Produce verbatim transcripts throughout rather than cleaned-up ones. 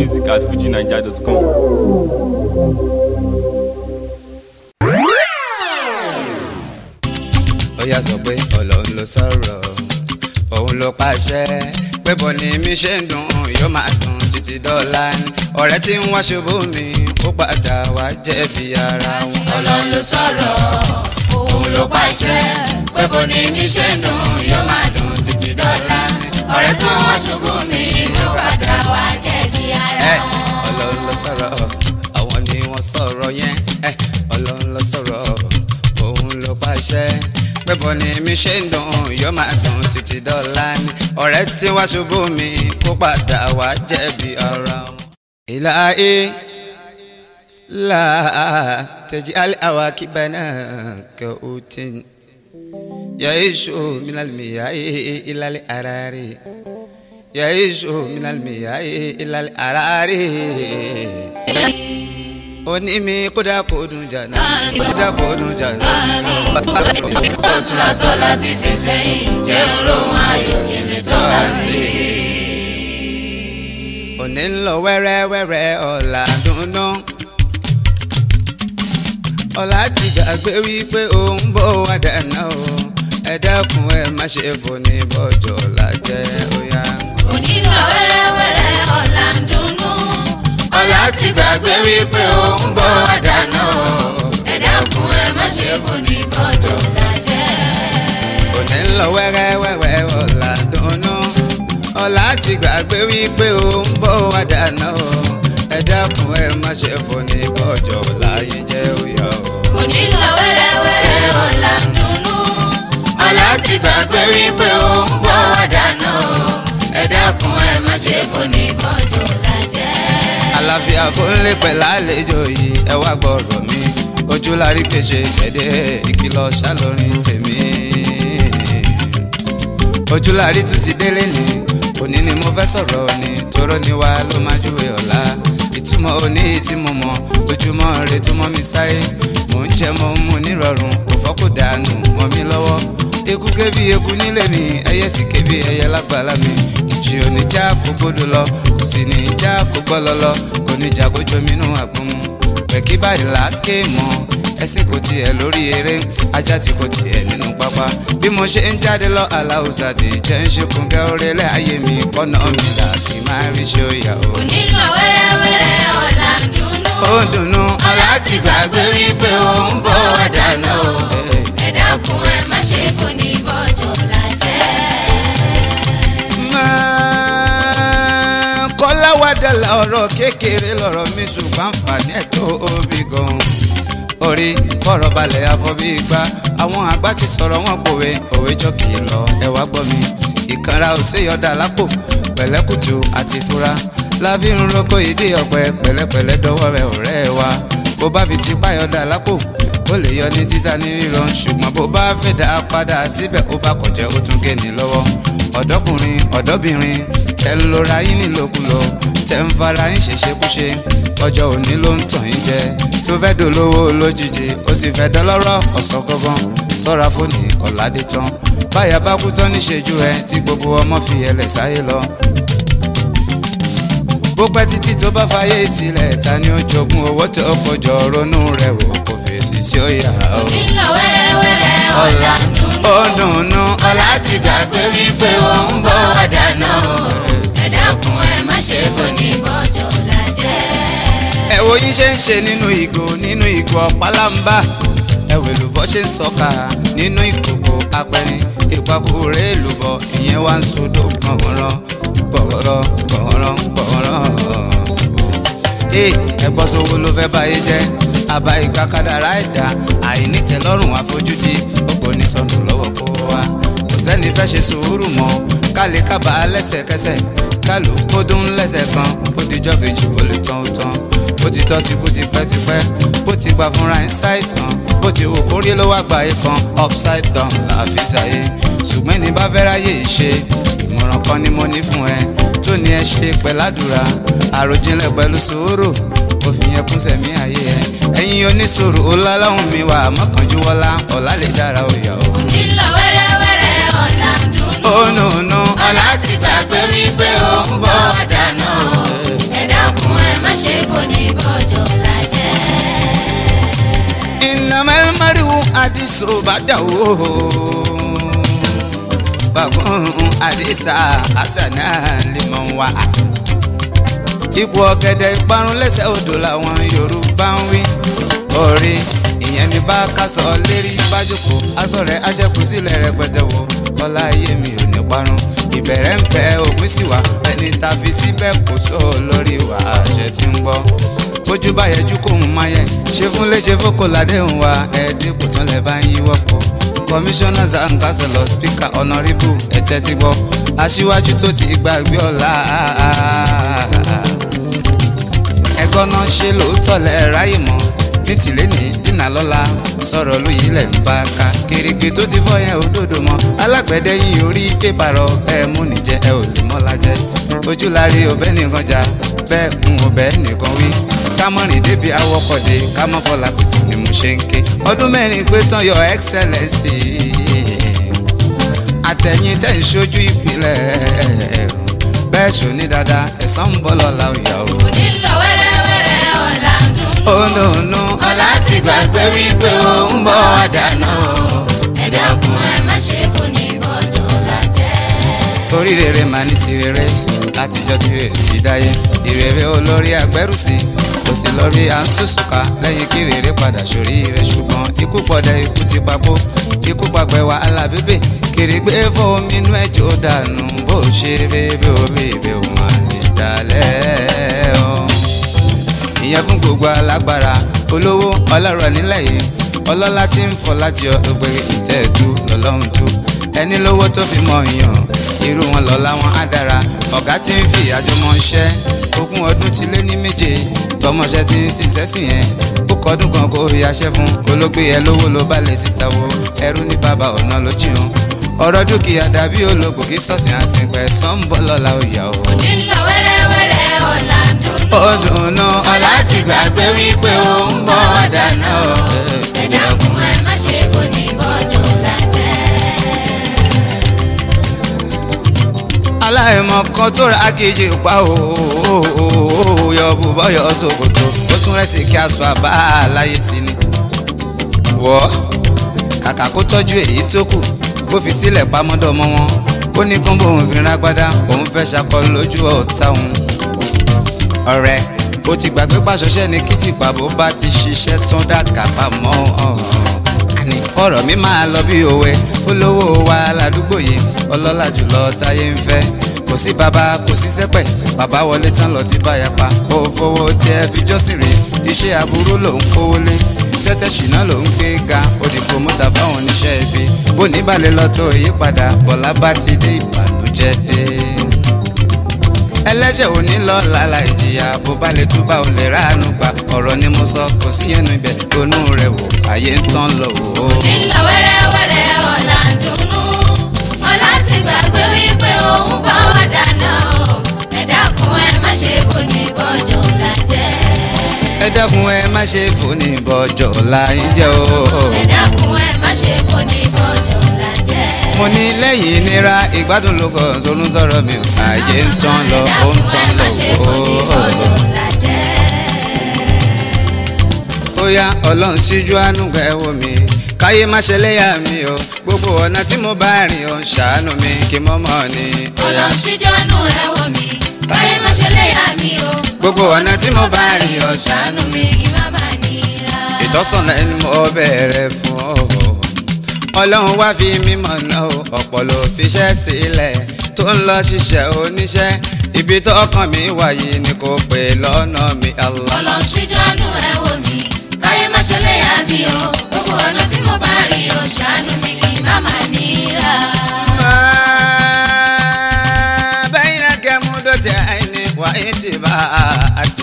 music at fuji naija dot com. Ó yá sọ pé Ọlọ́run ló sọ̀rọ̀, òun ló pàṣẹ pé bó ni mi ṣe ń dùn yóò máa dùn títí dọ́là ni. Ọ̀rẹ́ tí ń wá ṣubú mi ó padà wá jẹ̀bi ara wọn. Ọlọ́run ló sọ̀rọ̀, òun ló pàṣẹ pé bó ni mi ṣe ń dùn yóò máa dùn títí dọ́là ni. Ọ̀rẹ́ tí ń wá ṣubú mi ó padà wá jẹ̀bi ara wọn. Ọlọ́run ló sọ̀rọ̀, àwọn ni wọ́n sọ̀rọ̀ yẹn. Ọlọ́run ló sọ̀rọ̀, òun ló pàṣẹ pé bó ni mi ṣe ń dùn yóò máa dùn títí dọ́là ni. Ọ̀rẹ́ tí wá ṣubú mi kó padà wá jẹ̀bi ara wọn. Ilahi la taj'al awaqibana ka'utin yaishu minal miyahi ilal arari yaishu minal miyahi ilal arari. Oni mi kódà kó dùn jàná, kódà kó dùn jàná. Ọ̀tún látọ̀ láti fi sẹ́yìn jẹ́ òun ayọ̀ kìíní tó wá sí. Òní ń lọ wẹ́rẹ́wẹ́rẹ́ ọ̀la dùnú. Ọ̀la ti gbàgbé wípé òun bọ̀ wá dáná o. Ẹ dákun ẹ má ṣe fòní bọ́jọ́ ọ̀la jẹ́ óyá. Òní ń lọ wẹ́rẹ́wẹ́rẹ́ ọ̀la dùnú. Ọ̀la ti gbàgbé wípé òun bọ̀ wá dáná o. Ẹ dákun ẹ má ṣe fòní bọ́jọ́ ọ̀la jẹ́. Òní ń lọ wẹ́rẹ́wẹ́rẹ́ ọ̀la dùnú. Ọ̀la ti gbàgbé wípé òun bọ̀ wá dáná o. Ẹ dákun ẹ má ṣe fòní bọ́jọ́ ọ̀la yìí jẹ́ óyá o. Òní ń lọ wẹ́rẹ́wẹ́rẹ́ ọ̀la dùnú. Ọ̀la ti gbàgbé wípé òun bọ̀ wá dáná o. Ẹ dákun ẹ má ṣe fòní bọ́jọ́ ọ̀la jẹ́. Àlàáfíà fún lè pẹ̀ lálejò yìí ẹ wá gbọ́rọ̀ mi. Ojú la rí pèsè ẹ̀dẹ́ ìkìlọ̀ ṣàlórin tèmi. Ojú la rí tún ti délé ni òní ni mo fẹ́ sọ̀rọ̀ ni toró ni wá ló máa júwe ọ̀la. Ìtumọ̀ òní tí mo mọ̀ ojúmọ́ rẹ̀ tó mọ́ mi sáyé. Mò ń jẹ mọ́ mú nírọ̀rùn kò fọ́ kò dànù mọ́ mi lọ́wọ́. Eku ké bí eku nílé mi ẹyẹ sì ké bí ẹyẹ lágbàlá mi. Ìjì oníjà kò gbódò lọ kò sì ní ìjà kò gbọ́ lọ́lọ́ kò níjà kó jominú àgbọn mu. Pẹ̀kí báyìí là á ké mọ́ ẹ̀sìn kò tiẹ̀ lórí eré ajá tí kò tiẹ̀ nínú pápá. Bí mo ṣe ń jáde lọ aláwùsá tí jẹ́ ń ṣekun gẹ́ orélẹ̀ ayé mi kọ́nà mi là kí n máa rí ṣe òyà o. Òní lọ wẹ́rẹ́wẹ́rẹ́ ọ̀la dùnú. Ó dùnú Ọ̀la ti gbàgbé wípé òun bọ̀ wá dáná o. Ẹ dákun ẹ má ṣe fòní bọ́jọ́ ọ̀la jẹ́. Kọ́láwádà ọ̀rọ̀ kékeré lọ̀rọ̀ mi ṣùgbọ́n àǹfààní ẹ̀ tó obì gan-an. Orí bọ̀rọ̀ balẹ̀ afọ́bí igbá àwọn àgbà ti sọ̀rọ̀ wọn pòwe òwe jọ kìlọ̀ ẹ wá gbọ́ mi. Ìkanra ò sí yọ̀dà lápò pẹ̀lẹ́kùtù àti fura láfi ń roko ìdí ọ̀pẹ pẹ̀lẹ́pẹ̀lẹ́ dọwọ́ rẹ ọ̀rẹ́ wa. Bó bá fi tipa yọ̀dà lápò ó lè yọ ní títa ní ríran ṣùgbọ́n bó bá fẹ́ dá padà síbẹ̀ ó bá kọjá ó tún gé ní lọ́wọ́. Ọ̀dọ́kùnrin ọ̀dọ́bìnrin tẹ́ ń lora yín nílòkulò tẹ́ ń fara yín ṣèṣekúṣe ọjọ́ òní ló ń tàn yín jẹ tó fẹ́ dolówó lójijì ó sì fẹ́ dọlọ́rọ̀ ọ̀sán gangan sọ́ra fóònù ọ̀làdé tán báyà bá kú tán níṣẹ́jú ẹ tí gbogbo ọmọ fi ẹlẹ̀ sáyé lọ. Bó pẹ́ títí tó bá fayé sílẹ̀ ta ni ó jogún owó tó kọjọ ronú rẹ̀ wò kò fèsì sí òyà o. Òní lọ wẹ́rẹ́wẹ́rẹ́ ọ̀la dùnú. Ó dùnnú Ọ̀la ti gbàgbé wípé òun bọ̀ wá dáná o. Ẹ dákun ẹ má ṣe fòní bọ́jọ́ ọ̀la jẹ́. ẹ wo yín ṣe ń ṣe nínú ìgò nínú ìgò ọ̀pálámbá ẹ wò èlùbọ́ ṣe ń sọ́ka nínú ìkòkò apẹ̀rin ìpàkùrẹ́ èlùbọ́ ìyẹn wá ń sodò gbọ̀ngànrán gbọ̀ngànrán gbọ̀ngànrán gbọ̀ngànrán. ee ẹgbọ́n sowó ló fẹ́ báyé jẹ́ àbá ìgbà kádàrá ẹ̀dá àìnítẹ̀lọ́rùn àfojúdi ọkọ̀ ní sọnù lọ́wọ́ kó wa kò sẹ́ni fẹ́ ṣe sùúrù mọ́ kálí kábà lẹ́sẹ̀kẹsẹ̀ kálù kó dún lẹ́sẹ̀ kan ó dijọ́ kejì ó lè tán ó tán bó ti tọ́ ti kú ti pẹ́ ti pẹ́ bó ti gbà fúnra ẹ̀ ń ṣàìsàn bó ti wò kórí ló wá gbà yé kan upside down là á fi ṣàyè ṣùgbọ́n ní bá fẹ́ ráyè ṣe ìmọ̀ràn kan ni mo ní fún ẹ tó ní ẹ ṣe pẹ̀ládùra àròjinlẹ̀ pẹ̀lú sùúrù òfin yẹn kún sẹ̀mí ayé ẹ ẹ̀yin oníṣòro ọlọ́run mi wà mọ́kànjú wọlá ọ̀la lè dára òyà o. Òní lọ wẹ́rẹ́wẹ́rẹ́ ọ̀la dùnú. ó nù nù Ọ̀la ti gbàgbé wípé òun bọ̀ wá dáná o. Ẹ dákun so bá dà wó bàbún àdìsá àṣànà lè mọ̀ wá. ipò ọ̀gẹ̀dẹ̀ ìparun lẹ́sẹ̀ odò làwọn Yorùbá ń wí. orí ìyẹn ní bá kásọ̀ lérí bájúkò aṣọ rẹ̀ aṣẹ́kù sílẹ̀ rẹpẹtẹ wo ọlá ayé mi ò ní parun. ìbẹ̀rẹ̀ ń bẹ òpin sí wa ẹni ta fi síbẹ̀ kò sọ lórí wa àṣẹ tí ń gbọ́. bójú bá yẹjú kò ń máa yẹ ṣe fún léṣe fókò ládéhùn wa ẹ̀ẹ́dín kò tán lẹ̀ bá ń yíwọ́ pọ̀. commissioners and councillors speaker honourable ẹ̀tẹ́ ti gbọ́ aṣíwájú tó ti gbàgbé ọ̀la. ẹ̀kọ́ náà ṣe lóòótọ́ lẹ̀ ráyè mọ́ ní tìlẹ́ ní dínà lọ́la sọ̀rọ̀ lóyè lẹ̀ ń bá ká kèrègbè tó ti fọ́ yẹn òdòdó mọ́ alágbẹ̀dẹ yìí orí pépà rọ bẹ́ẹ̀ mú nìjẹ́ ẹ ò lè mọ́ lájẹ́ ojú láre ọbẹ̀ nìkan jà bẹ́ẹ̀ ń ọbẹ̀ nìkan wí kámọ́rin débi awọ́kọ̀dé kámọ́fọ́lá kùtù ni mo ṣe ń ké ọdún mẹ́rin pé tán your excellency àtẹ̀yìn tẹ̀ ń ṣojú ìpínlẹ̀ bẹ́ẹ̀ ṣò ní dáadáa ẹ̀san ń bọ́ lọ́la òyà o. òní lọ wẹ́rẹ́wẹ́rẹ́ ọ̀la ń dùn. ó nùnú ọ̀la ti gbàgbé wípé ó ń bọ̀ wá dáná o. ẹ dákun ẹ má ṣe fúnni bọ́jọ́ lájẹ́. orí rere máa ní ti rere látijọ́ ti rere ti dáyé ìrere olórí agbẹ́rùsí kò sí lórí à ń sùsùká lẹ́yìn kí rere padà sórí rẹ̀ ṣùgbọ́n ikú pọ̀dẹ ikú ti papò ikú pàgbẹ́ wa alábẹ́bẹ́ kèrègbè fọ́ọ̀mù inú ẹ̀jọ̀ dànù bó ṣe bébè ó bèbè ó máa lè dalẹ̀ ọ́. ìyẹn fún gbogbo alágbára olówó ọlọ́rọ̀ nílẹ̀ yìí ọlọ́lá tí ń fọ́ láti ọgbẹ̀rẹ̀ ìtẹ́ẹ̀dú lọ́lọ́run tú ẹni lówó tó fi mọ̀ yàn irú wọn lọ́la wọn á dára ọ̀gá tí ń fi àjọmọ̀ iṣẹ́ ogún ọdún ti lé ní méje tọmọṣẹ́ tí ń ṣiṣẹ́ sí yẹn ó kọdún kan kó yaṣẹ́ fún olóògbé ẹ lówó ló bá lè síta wo ẹrú ní bàbá ọ̀nà ló jìun ọ̀rọ̀ dúkìá dàbí ológun kí sọ́sìn àsìnpẹ̀ sọ́ńbọ́ lọ́la òyà o. òní lọ wẹ́rẹ́wẹ́rẹ́ ọ̀la ń dùn. ó dùnú ọ̀la ti gbàgbé wípé ó ń bọ̀ wá dáná o. ẹ dákun ẹ má ṣe fúnni bọ́jọ́ lájẹ́. aláìmọ̀ kan tó ra kejì pa o yọ bùbọ́ yọ ṣòkòtò ó tún rẹ́sì kí aṣọ àbá láyé sí ni. wọ́ kàkà kó tọ́jú èyí tó kù kó fi sílẹ̀ pamọ́dọ̀ mọ́ wọn ó ní kán bóun fi rágbádá òun fẹ́ ṣakọ lójú ọ̀tá òun. ọ̀rẹ́ ó ti gbàgbé pàṣọṣẹ́ ní kíjìpá bó bá ti ṣiṣẹ́ tán dàkà pamọ́ àní ọ̀rọ̀ mi máa lọ bí òwe olówó wa ládùúgbò yìí ọlọ́lá jùlọ táyé ń fẹ́ kò sí bàbá kò sí sẹ́pẹ̀ bàbá wọlé tán lọ ti báyà pa ó fowó tí ẹ fi jọ́sìn rè iṣẹ́ aburú ló ń kówó lé tẹ́tẹ́ ṣìnà ló ń gbé ga ó di promota fáwọn oníṣẹ́ ibi bó níbàlẹ̀ lọ tó ìyípadà bọ̀lá bá ti dé ìbànújẹ́ dé. ẹlẹ́ṣẹ̀ ò ní lọ lálá ìjìyà bó bá lè túbà ò lè ráàánú gbà ọ̀rọ̀ ni mo sọ kò sí yẹnu ibẹ̀ ronú rẹ̀ wò ayé ń tán lọ wò ó. òní lọ wẹ́rẹ́wẹ́rẹ́ ọ̀la ń dùnnú ọ̀la ti gbàgbé wípé òun bá wà dáná o. ẹ dákun ẹ má ṣe fúnni bọ́jọ́ lájẹ́. ẹ dákun ẹ má ṣe fòní bọ́jọ́ láyé jẹ́ o. ẹ dákun ẹ má ṣe fúnni bọ́jọ́ lájẹ́. mo ní lẹ́yìn ìnira ìgbádùn ló kọ́ tó ń sọ̀rọ̀ mi ò ayé ń tán lọ ó ń tán lọ ó. ó yá ọlọ́run síjú àánú gbà ẹ wò mí káyé má ṣe léyà mi o gbogbo ọ̀nà tí mo bá rìn ó ń ṣàánú mi kí mo mọ̀ ni. ọlọ́run síjú àánú ẹ wò mí káyé má ṣe léyà mi o gbogbo ọ̀nà tí mo bá rìn ó ń ṣàánú mi. kí má má nira. ìtọ́sọ̀nà ẹni mo bẹ̀rẹ̀ fún ọ ọlọ́run wá fi mímọ̀ náà o ọ̀pọ̀ ló fiṣẹ́ sílẹ̀ tó ń lọ ṣiṣẹ́ oníṣẹ́ ibi tó ọkàn mi wáyé ni kò pè lọ́nà mi Allah. ọlọ́run síjú àánú ẹ wò mí káyé má ṣe léyà mi o gbogbo ọ̀nà tí mo bá rìn ó ṣàánú mi kí má má nira. bẹ́yìn náà kẹ́ mú dọ́tí àìní wà á ti bá àti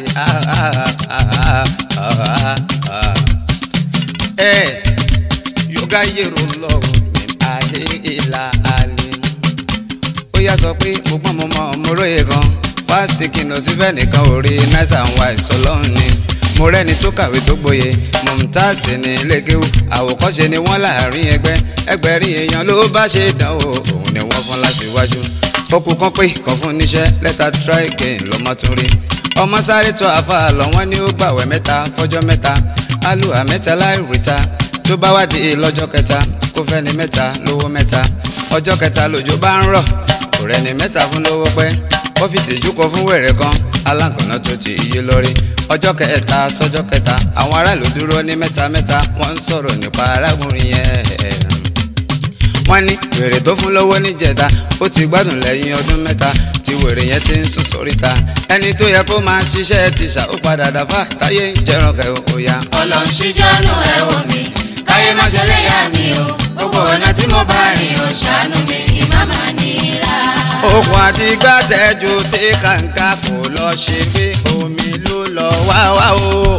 yóga yẹ̀rọ lọ́wọ́ mi àlè ìlà àlè. ó yá sọ pé mo gbọ́n mo mọ mo róye gan fásitì kìnìún síbẹ̀ nìkan ò rí náírà ń wá ìsọlọ́run ni. mo rẹ́ni tó kàwé tó gboyè mọ̀mùtáàsì ní ilékéwù àwòkọ́ṣe ni wọ́n láàrin ẹgbẹ́ ẹgbẹ̀rin èèyàn ló bá ṣe dánwò òun ni wọ́n fún láti wájú. ó kú kán pé kàn fún níṣẹ́ lẹ́tà try again lọ́mọ tún rí. ọmọ sáré tó àfa lọ wọ́n ní ó gbàwẹ̀ mẹ́ta fọ́jọ́ mẹ́ta alùhà mẹ́ta láì ríta tó bá wá di lọ́jọ́ kẹta kó fẹ́ni mẹ́ta lówó mẹ́ta ọjọ́ kẹta lòjò bá ń rọ̀ kò rẹ́ni mẹ́ta fún lówó pẹ́ ó fi tìjú kọ fún wèrè kan aláǹkànná tó ti iye lórí ọjọ́ kẹta sọ́jọ́ kẹta àwọn aráàlú dúró ní mẹ́ta mẹ́ta wọ́n ń sọ̀rọ̀ nípa arákùnrin yẹn wọ́n ní wèrè tó fún lówó níjẹta ó ti gbádùn lẹ́yìn ọdún mẹ́ta tí wèrè yẹn ti ń sùn sóríta ẹni tó yẹ kó máa ṣiṣẹ́ ti ṣà ó padà dàfà táyé ń jẹran kẹ ó yá. Ọlọ́run ṣíjọ́nù ẹ̀ wò mí káyé má ṣe lè yá mi o gbogbo ọ̀nà tí mo bá rìn ó ṣàánú mi kí má má nira. okùn àti gbàtẹ́jú sí kàǹkà kò lọ ṣe bí omi ló lọ wá wá o.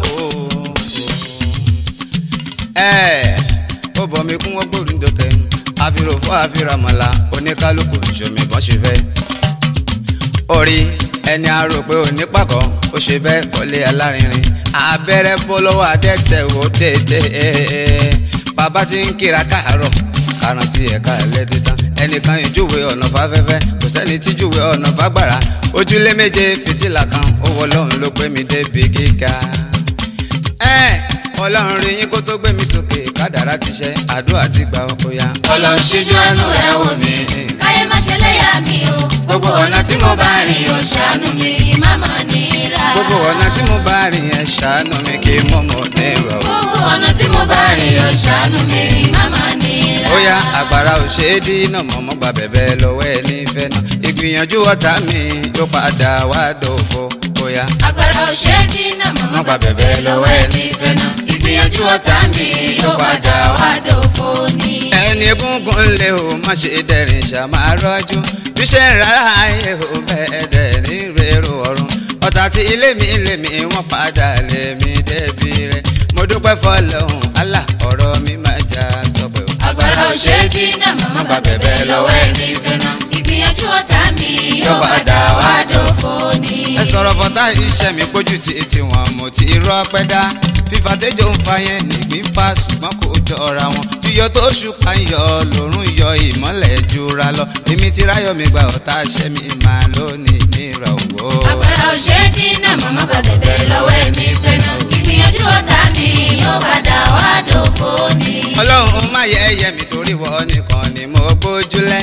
ẹ ó bọ̀ mí kún wọ́n gbòòrùn dókè àfihàn fún àfihàn mọ̀lá oníkálukú ìṣòmí bọ́n ṣe fẹ́. orí ẹni a rò pé òní pàkọ́ ó ṣe bẹ́ẹ̀ kọ́lé alárinrin abẹ́rẹ́ bọ́ lọ́wọ́ adẹ́tẹ̀ wò dédé bàbá tí ń kíra káàárọ̀ káràntì ẹ̀ka ẹlẹ́dẹ̀ tán ẹnìkan ìjúwe ọ̀nà fáfẹ́fẹ́ kò sẹ́ni tí júwe ọ̀nà fágbára ojúlé méje fìtílà kan ó wọ lọ́hùn ló gbé mi débi gíga. ọlọ́run rí yín kó tó gbé mi sókè kádàrá ti ṣe àdúrà ti gbà ó yá. Ọlọ́run ṣíjú àánú ẹ̀ wò mí káyé má ṣe lè yá mi o gbogbo ọ̀nà tí mo bá rìn ó ṣàánú mi kí má má nira. gbogbo ọ̀nà tí mo bá rìn ẹ̀ ṣàánú mi kí mo mọ̀ ní ìrọ̀. gbogbo ọ̀nà tí mo bá rìn ó ṣàánú mi kí má má nira. ó yá àgbàrá ò ṣe é dínà mọ̀mọ́ gba bẹ̀bẹ̀ lọ́wọ́ ẹ nífẹ̀ẹ́ náà ìgbìyànjú ọ̀tá mi yóò padà wá dòfo ó yá. agbára ò ṣe é dínà mọ̀mọ́ gba bẹ̀bẹ̀ lọ́wọ́ ẹ nífẹ̀ẹ́ náà ìgbìyànjú ọ̀tá mi yóò padà wá dòfo ni. ẹni egúngún lé o má ṣe dẹ̀rìn ṣàmà rọ́jú bí ṣe ń rárá ayé o bẹ́ẹ̀ dẹ̀ ní rèrò ọ̀run ọ̀tá tí ilé mi ilé mi wọ́n padà lé mi débi rẹ̀ mo dúpẹ́ fọlọ́hún Allah ọ̀rọ̀ mi máa já sọ́pẹ́ o. agbára ò ṣe é dínà mọ̀mọ́ gba bẹ̀bẹ̀ lọ́wọ́ ẹ nífẹ̀ẹ́ náà ìgbìyànjú ọ̀tá mi yóò padà wá dòfo ni. ẹ sọ̀rọ̀ fọ́tá iṣẹ́ mi pójú ti etí wọn mo ti rọ́ pẹ́ dá fífa tẹ́jọ́ ń fa yẹn nígbín fa ṣùgbọ́n kò jọra wọn yíyọ tó ṣùpá ń yọ lòrùn yọ ìmọ́lẹ̀ jura lọ èmi ti ráyọ̀ mi gba ọ̀tá ṣẹ́ mi máa lónìí nírọ̀ wò. agbára ò ṣe é dínà mọ̀mọ́ gba bẹ̀bẹ̀ lọ́wọ́ ẹ nífẹ̀ẹ́ náà ìgbìyànjú ọ̀tá mi yóò padà wá dòfo ni. ọlọ́run má yẹ ẹyẹ mi torí wọ́n nìkan ni mo gbójúlẹ̀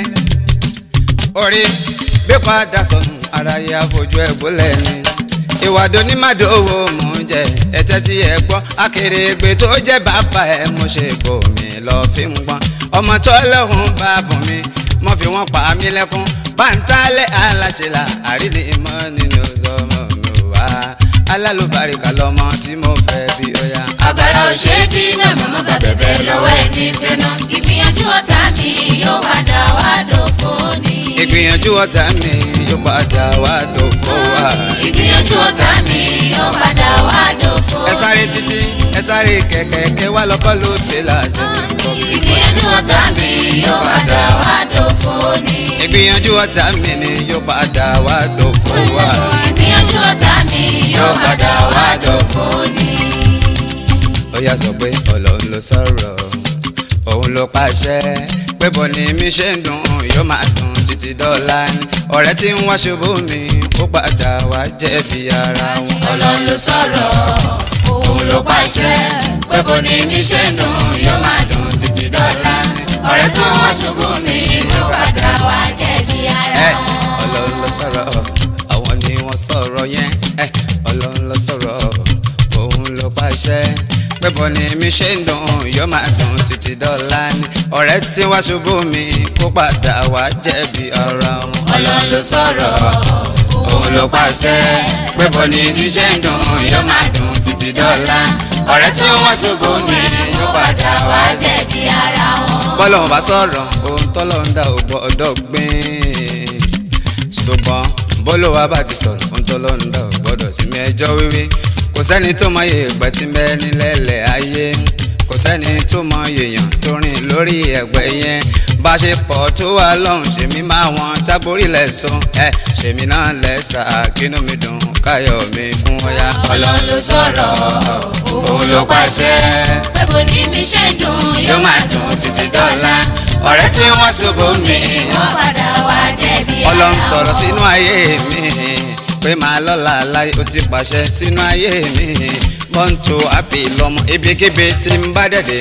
orí gbé padà sọnù aráyé àfojú ẹ̀gbọ́lẹ̀ ni ìwàdó ní màdòwò mò ń jẹ ẹtẹ tí ẹ gbọ́ akèrègbè tó jẹ́ bàbá ẹ mo ṣe kò mí lọ fi ń gbọ́n ọmọ tó lọ́hùn bá bùn mi mo fi wọ́n pa mí lẹ́kún báńtálẹ̀ aláṣẹlá àrílé mọ́ nínú ọmọ mi wá alálùbáríkà lọmọ tí mo fẹ́ bí ọya. agbára ò ṣe é dínà mọ̀mọ́ gba bẹ̀bẹ̀ lọ́wọ́ ẹ nífẹ̀ẹ́ náà ìgbìyànjú ọ̀tá mi yóò padà wá dòfo ni. ìgbìyànjú ọ̀tá mi yóò padà wá dòfo wá. ìgbìyànjú ọ̀tá mi yóò padà wá dòfo. ẹ sáré títí ẹ sáré kẹ̀kẹ́ wá lọ́kọ́ ló dé láṣẹ tí mo fi. ìgbìyànjú ọ̀tá mi yóò padà wá dòfo ni. ìgbìyànjú ọ̀tá mi ni yóò padà wá dòfo wá. ìgbìyànjú ọ̀tá mi yóò padà wá dòfo ni. ó yá sọ pé ọlọ́run ló sọ̀rọ̀ òun ló pàṣẹ pé bọ́ ni mi ṣe ń dùn yóò máa dùn títí dọ́là ni ọ̀rẹ́ tí ń wá ṣubú mi ó padà wá jẹ̀bi ara wọn. ọlọ́run ló sọ̀rọ̀ òun ló pàṣẹ pé bọ́ ni mi ṣe ń dùn yóò máa dùn títí dọ́là ni ọ̀rẹ́ tí ń wá ṣubú mi ó padà wá jẹ̀bi ara wọn. ọlọ́run ló sọ̀rọ̀ àwọn ni wọ́n sọ̀rọ̀ yẹn ọlọ́run ló sọ̀rọ̀ òun ló pàṣẹ pé bọ́ ni mi ṣe ń dùn yóò máa dùn títí dọ́là ni ọ̀rẹ́ tí wá ṣubú mi kó padà wá jẹ̀bi ara wọn. ọlọ́run ló sọ̀rọ̀ òun ló pàṣẹ pé bọ́ ni mi ṣe ń dùn yóò máa dùn títí dọ́là ọ̀rẹ́ tí wá ṣubú mi kó padà wá jẹ̀bi ara wọn. bọ́lọ́run bá sọ̀rọ̀ ohun tọ́lọ́run dá ò gbọ́dọ̀ gbìn ṣùgbọ́n bọ́lọ́wà bá ti sọ̀rọ̀ ohun tọ́lọ́run dá ò gbọ́dọ̀ sí mi ẹjọ́ wíwí kò sẹ́ni tó mọ iye ìgbà tí bẹ́ẹ̀ nílẹ̀ ayé kò sẹ́ni tó mọ èèyàn tó rìn lórí ẹ̀gbẹ́ yẹn bá ṣe pọ̀ tó wà lọ́hùn ṣèmi máa wọn tábórí lẹ́sùn ẹ̀ ṣèmi náà lẹ́sà kínú mi dùn káyọ̀ mi kún ọ̀yá. ọlọ́run ló sọ̀rọ̀ òun ló pàṣẹ pé bó ní mi ṣe dùn yóò máa dùn títí dọ́là ọ̀rẹ́ tí wọ́n ṣubú mi wọ́n padà wá jẹ̀bi ara wọn. ọlọ́run sọ̀rọ̀ sínú ayé mi pé màá lọ́la láyé ó ti pàṣẹ sínú ayé mi bọ́ǹtò àpè lọ́mọ ibikíbi tí ń bá dẹ̀dẹ̀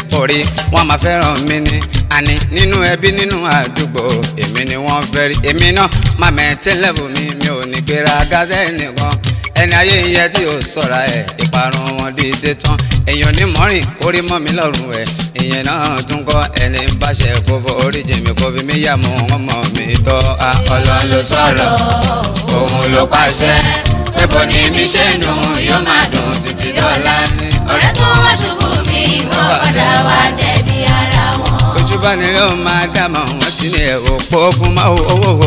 orí wọn máa fẹ́ràn mi ni àní nínú ẹbí nínú àdúgbò èmi ni wọ́n fẹ́ rí èmi náà máa mẹ́tẹ́ lẹ́bù mi mi ò ní gbéra gázẹ́ nìkan ẹni ayé yẹ tí ò sọ̀ra ẹ̀ ìparun wọn dìde tán èèyàn ní mọ́rin orí mọ́ mi lọ́rùn ẹ̀ ìyẹn náà tún kọ́ ẹni ń báṣẹ kó fọ orí jèmi kó fi mí yà mọ́ wọn mọ́ mi tọ́ a. Ọlọ́run ló sọ̀rọ̀ òun ló pàṣẹ pé bó ni mi ṣe ń dùn yóò máa dùn títí dọ́là ọ̀rẹ́ tó wá ṣubú mi wọ́n padà wá jẹ̀bi ara wọn. ojúbà nílé ó máa dámọ̀ wọ́n ti ní ẹ̀wọ̀ pọ́ọ́kún máa wò wò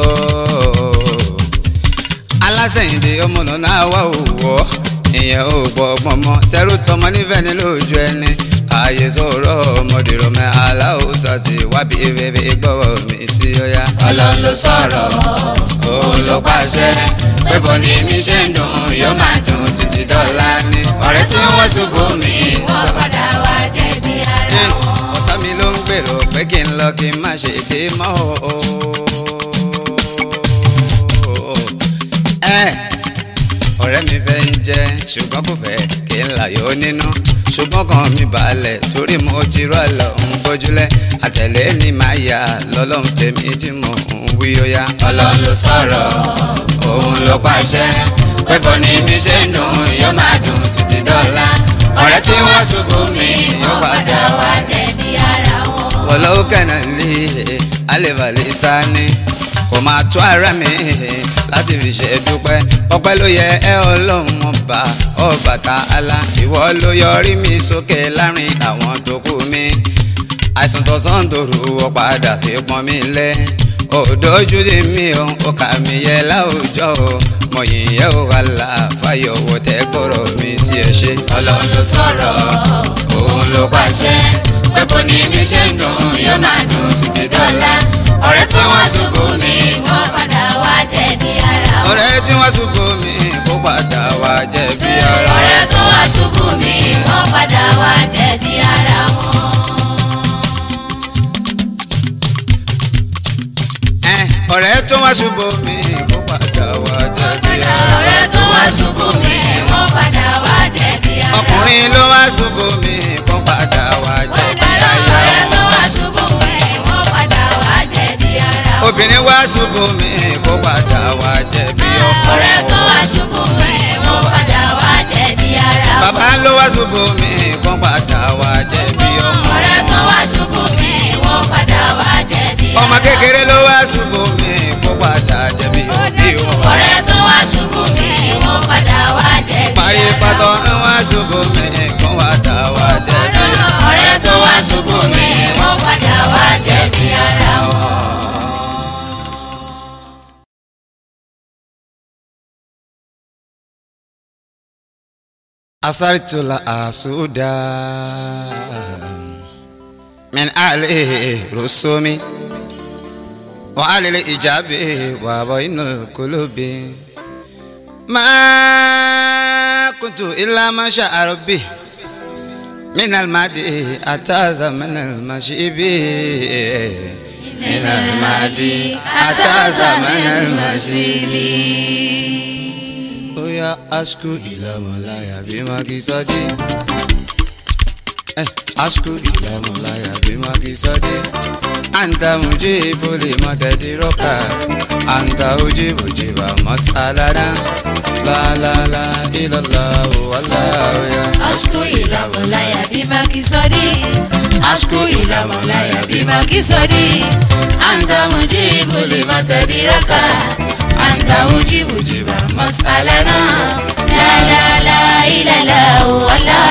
alásẹ̀yìndé ọmọ náà wà òwò ìyẹn ò gbọ́ ọgbọ́n mọ́ tẹ́rù tọmọ nífẹ̀ẹ́ ní lójú ẹni ààyè sọ̀rọ̀ ọmọdé rọmọ aláwòsàn àti wábí bèbè gbọ́wọ́ mi sí ọ̀yá. Ọlọ́run ló sọ̀rọ̀ òun ló pàṣẹ pé bó ni mi ṣe ń dùn yóò máa dùn títí dọ́là ní ọ̀rẹ́ tí wọ́n ṣubú mi wọ́n padà wá jẹ̀bi ara wọn. ọ̀tá mi ló ń gbèrò pé kí n lọ kí n má ṣe dé mọ́ o. ọ̀rẹ́ mi fẹ́ ń jẹ́ ṣùgbọ́n kò fẹ́ kí n láyọ̀ nínú ṣùgbọ́n kan mi balẹ̀ torí mo ti rọ́ lọ ń gbójúlẹ̀ àtẹ̀lé ni màá yà lọ́lọ́run tèmi tí mo ń wí ó yá. Ọlọ́run ló sọ̀rọ̀ òun ló pàṣẹ pé bó ni mi ṣe ń dùn yóò máa dùn títí dọ́là ọ̀rẹ́ tí wọ́n ṣubú mi wọ́n padà wá jẹ̀bi ara wọn. wọ́lọ́wọ́ kẹ́nà lé alẹ́bàlẹ́ sáni kò máa tó ara mi láti fi ṣe dúpẹ́ ọpẹ́ ló yẹ ẹ́ ọlọ́run ọba Ọbàtálá ìwọ ló yọrí mi sókè láàrin àwọn tó kù mi àìsàn tọ̀sán tòru ó padà fi pọ́n mi lẹ́ òdòjú dì mí o ó kà mí yẹ láwùjọ o mo yìn yẹ o wà láàfáyọ̀ owó tẹ́ gbọ́rọ̀ mi sí ẹ ṣe. Ọlọ́run ló sọ̀rọ̀ òun ló pàṣẹ pé bó ni mi ṣe ń dùn yóò máa dùn títí dọ́là ọ̀rẹ́ tí wọ́n ṣubú mi wọ́n padà wá jẹ̀bi ara wọn. ọ̀rẹ́ tí wọ́n ṣubú mi kó padà wá jẹ̀bi ara wọn. ọ̀rẹ́ tó wá ṣubú mi wọ́n padà wá jẹ̀bi ara wọn. ọ̀rẹ́ tó wá ṣubú mi kó padà wá jẹ̀bi ara wọn. ọ̀rẹ́ tó wá ṣubú mi wọ́n padà wá jẹ̀bi ara wọn. ọkùnrin ló wá ṣubú mi kó padà wá jẹ̀bi ara wọn. ọ̀rẹ́ tó wá ṣubú mi wọ́n padà wá jẹ̀bi ara wọn. obìnrin wá ṣubú mi kó padà wá jẹ̀bi ọkọ. ọ̀rẹ́ tó wá ṣubú mi wọ́n padà wá jẹ̀bi ara wọn. bàbá ló wá ṣubú mi kó padà wá jẹ̀bi ọmọ. ọ̀rẹ́ tó wá ṣubú mi wọ́n padà wá jẹ̀bi ara wọn. ọmọ kékeré ló wá ṣubú mi kó padà jẹ̀bi òbí wọn. ọ̀rẹ́ tó wá ṣubú mi wọ́n padà wá jẹ̀bi parí ara wọn. pátọ́ ń wá ṣubú mi kó padà wá jẹ̀bi ọmọ. ọ̀rẹ́ tó wá ṣubú mi wọ́n padà wá jẹ̀bi ara wọn. أثرت الأسودا من عليه رسومي وعلى الإجابة وبين القلوب ما كنت إلا ما شاء ربي من المادي أتى زمن المشيب من المادي أتى زمن المشيب يا أشكو إلى مولاي بما كسادي أشكو إلى مولاي بما كسادي أنت مجيب لما تدرك أنت أجيب جيب مسألنا لا لا لا إلا الله والله يا أشكو إلى مولاي بما كسادي أشكو إلى مولاي بما كسادي أنت مجيب لما تدرك أنت مجيب جيب مسألنا لا لا لا إلا الله والله.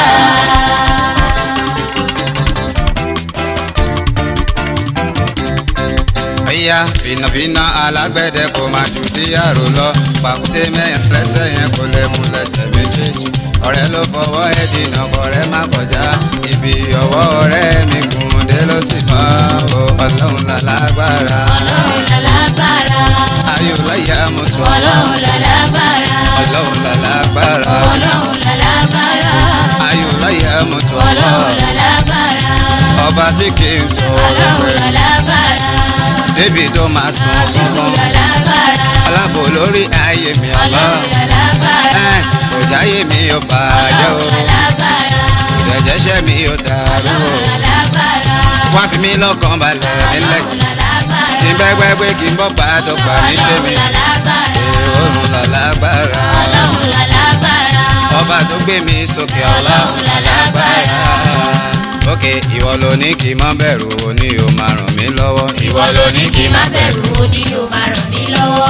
Ìyá fìnàfìnà alágbẹ̀dẹ kò máa jù dí àrò lọ pàkúté mẹ́rin lẹ́sẹ̀ yẹn kò lè mú lẹ́sẹ̀ méjèèjì ọ̀rẹ́ ló fọwọ́ ẹ̀ dènà kọ̀rẹ́ má kọjá ibi ọwọ́ ọ̀rẹ́ mi kùn dé ló sì mọ́ o ọlọ́run lálágbára. Ọlọ́run lálágbára. ayò láyà mọ́tò. Ọlọ́run lálágbára. ọlọ́run lálágbára. Ọlọ́run lálágbára. ayò láyà mọ́tò. Ọlọ́run lálágbára. ọba tí kì í tó. Ọlọ́run lálágbára. débi tó máa sùn fún Ọlọ́run wọn. lálágbára. alábò lórí ayé mi ọlọ́. Ọlọ́run lálágbára. kò jáyé mi ò bàjẹ́ o. Ọlọ́run lálágbára. kò dẹ̀jẹ́ jẹ́ṣẹ́ mi ò dàrú o. Ọlọ́run lálágbára. wá fi mí lọ́kàn balẹ̀ nílẹ̀. Ọlọ́run lálágbára. kí n bẹ́gbẹ́gbẹ́ kí n bọ́ gbàdọ̀gbà ní tèmi. Ọlọ́run lálágbára. òun lálágbára. Ọlọ́run lálágbára. ọba tó gbé mi sókè ọlọ́run lálágbára. òkè ìwọ ló ní kí n má bẹ̀rù o ní o máa ràn mí lọ́wọ́. Ìwọ ló ní kí n má bẹ̀rù ó ní o máa ràn mí lọ́wọ́.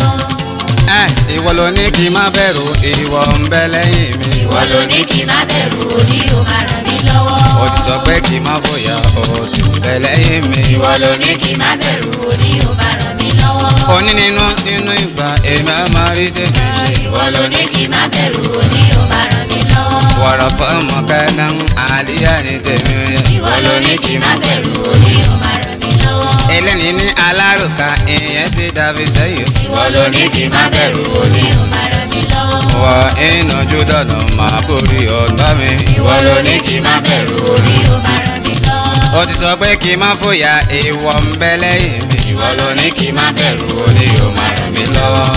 ẹ ìwọ ló ní kí n má bẹ̀rù ìwọ ń bẹ lẹ́yìn mi. Ìwọ ló ní kí n má bẹ̀rù ó ní o máa ràn mí lọ́wọ́. o ti sọ pé kí n má fòyà o sì ń bẹ lẹ́yìn mi. Ìwọ ló ní kí n má bẹ̀rù ó ní o máa ràn mí lọ́wọ́. oní nínú nínú ìgbà èmi á máa rí tèmi ṣe. Ìwọ ló ní kí n má bẹ̀rù ó ní o máa ràn mí lọ́wọ́. wọ̀rọ̀ fọ́ọ̀mù kẹ́nà àlíyá ní tèmi yẹn. Ìwọ ló ní kí n má bẹ̀rù ó ní o máa ràn mí lọ́wọ́. eléni ní alárùkà ìyẹn ti dàbí sẹ́yìn. Ìwọ ló ní kí n má bẹ̀rù ó ní o máa ràn mí lọ́wọ́. wọ ìnàjú dọ̀nà máa borí ọ̀tá mi. Ìwọ ló ní kí n má bẹ̀rù ó ní o máa ràn mí lọ́wọ́. o ti sọ pé kí n má fòyà ìwọ ń bẹ lẹ́yìn mi. Ìwọ ló ní kí n má bẹ̀rù ó ní o máa ràn mí lọ́wọ́.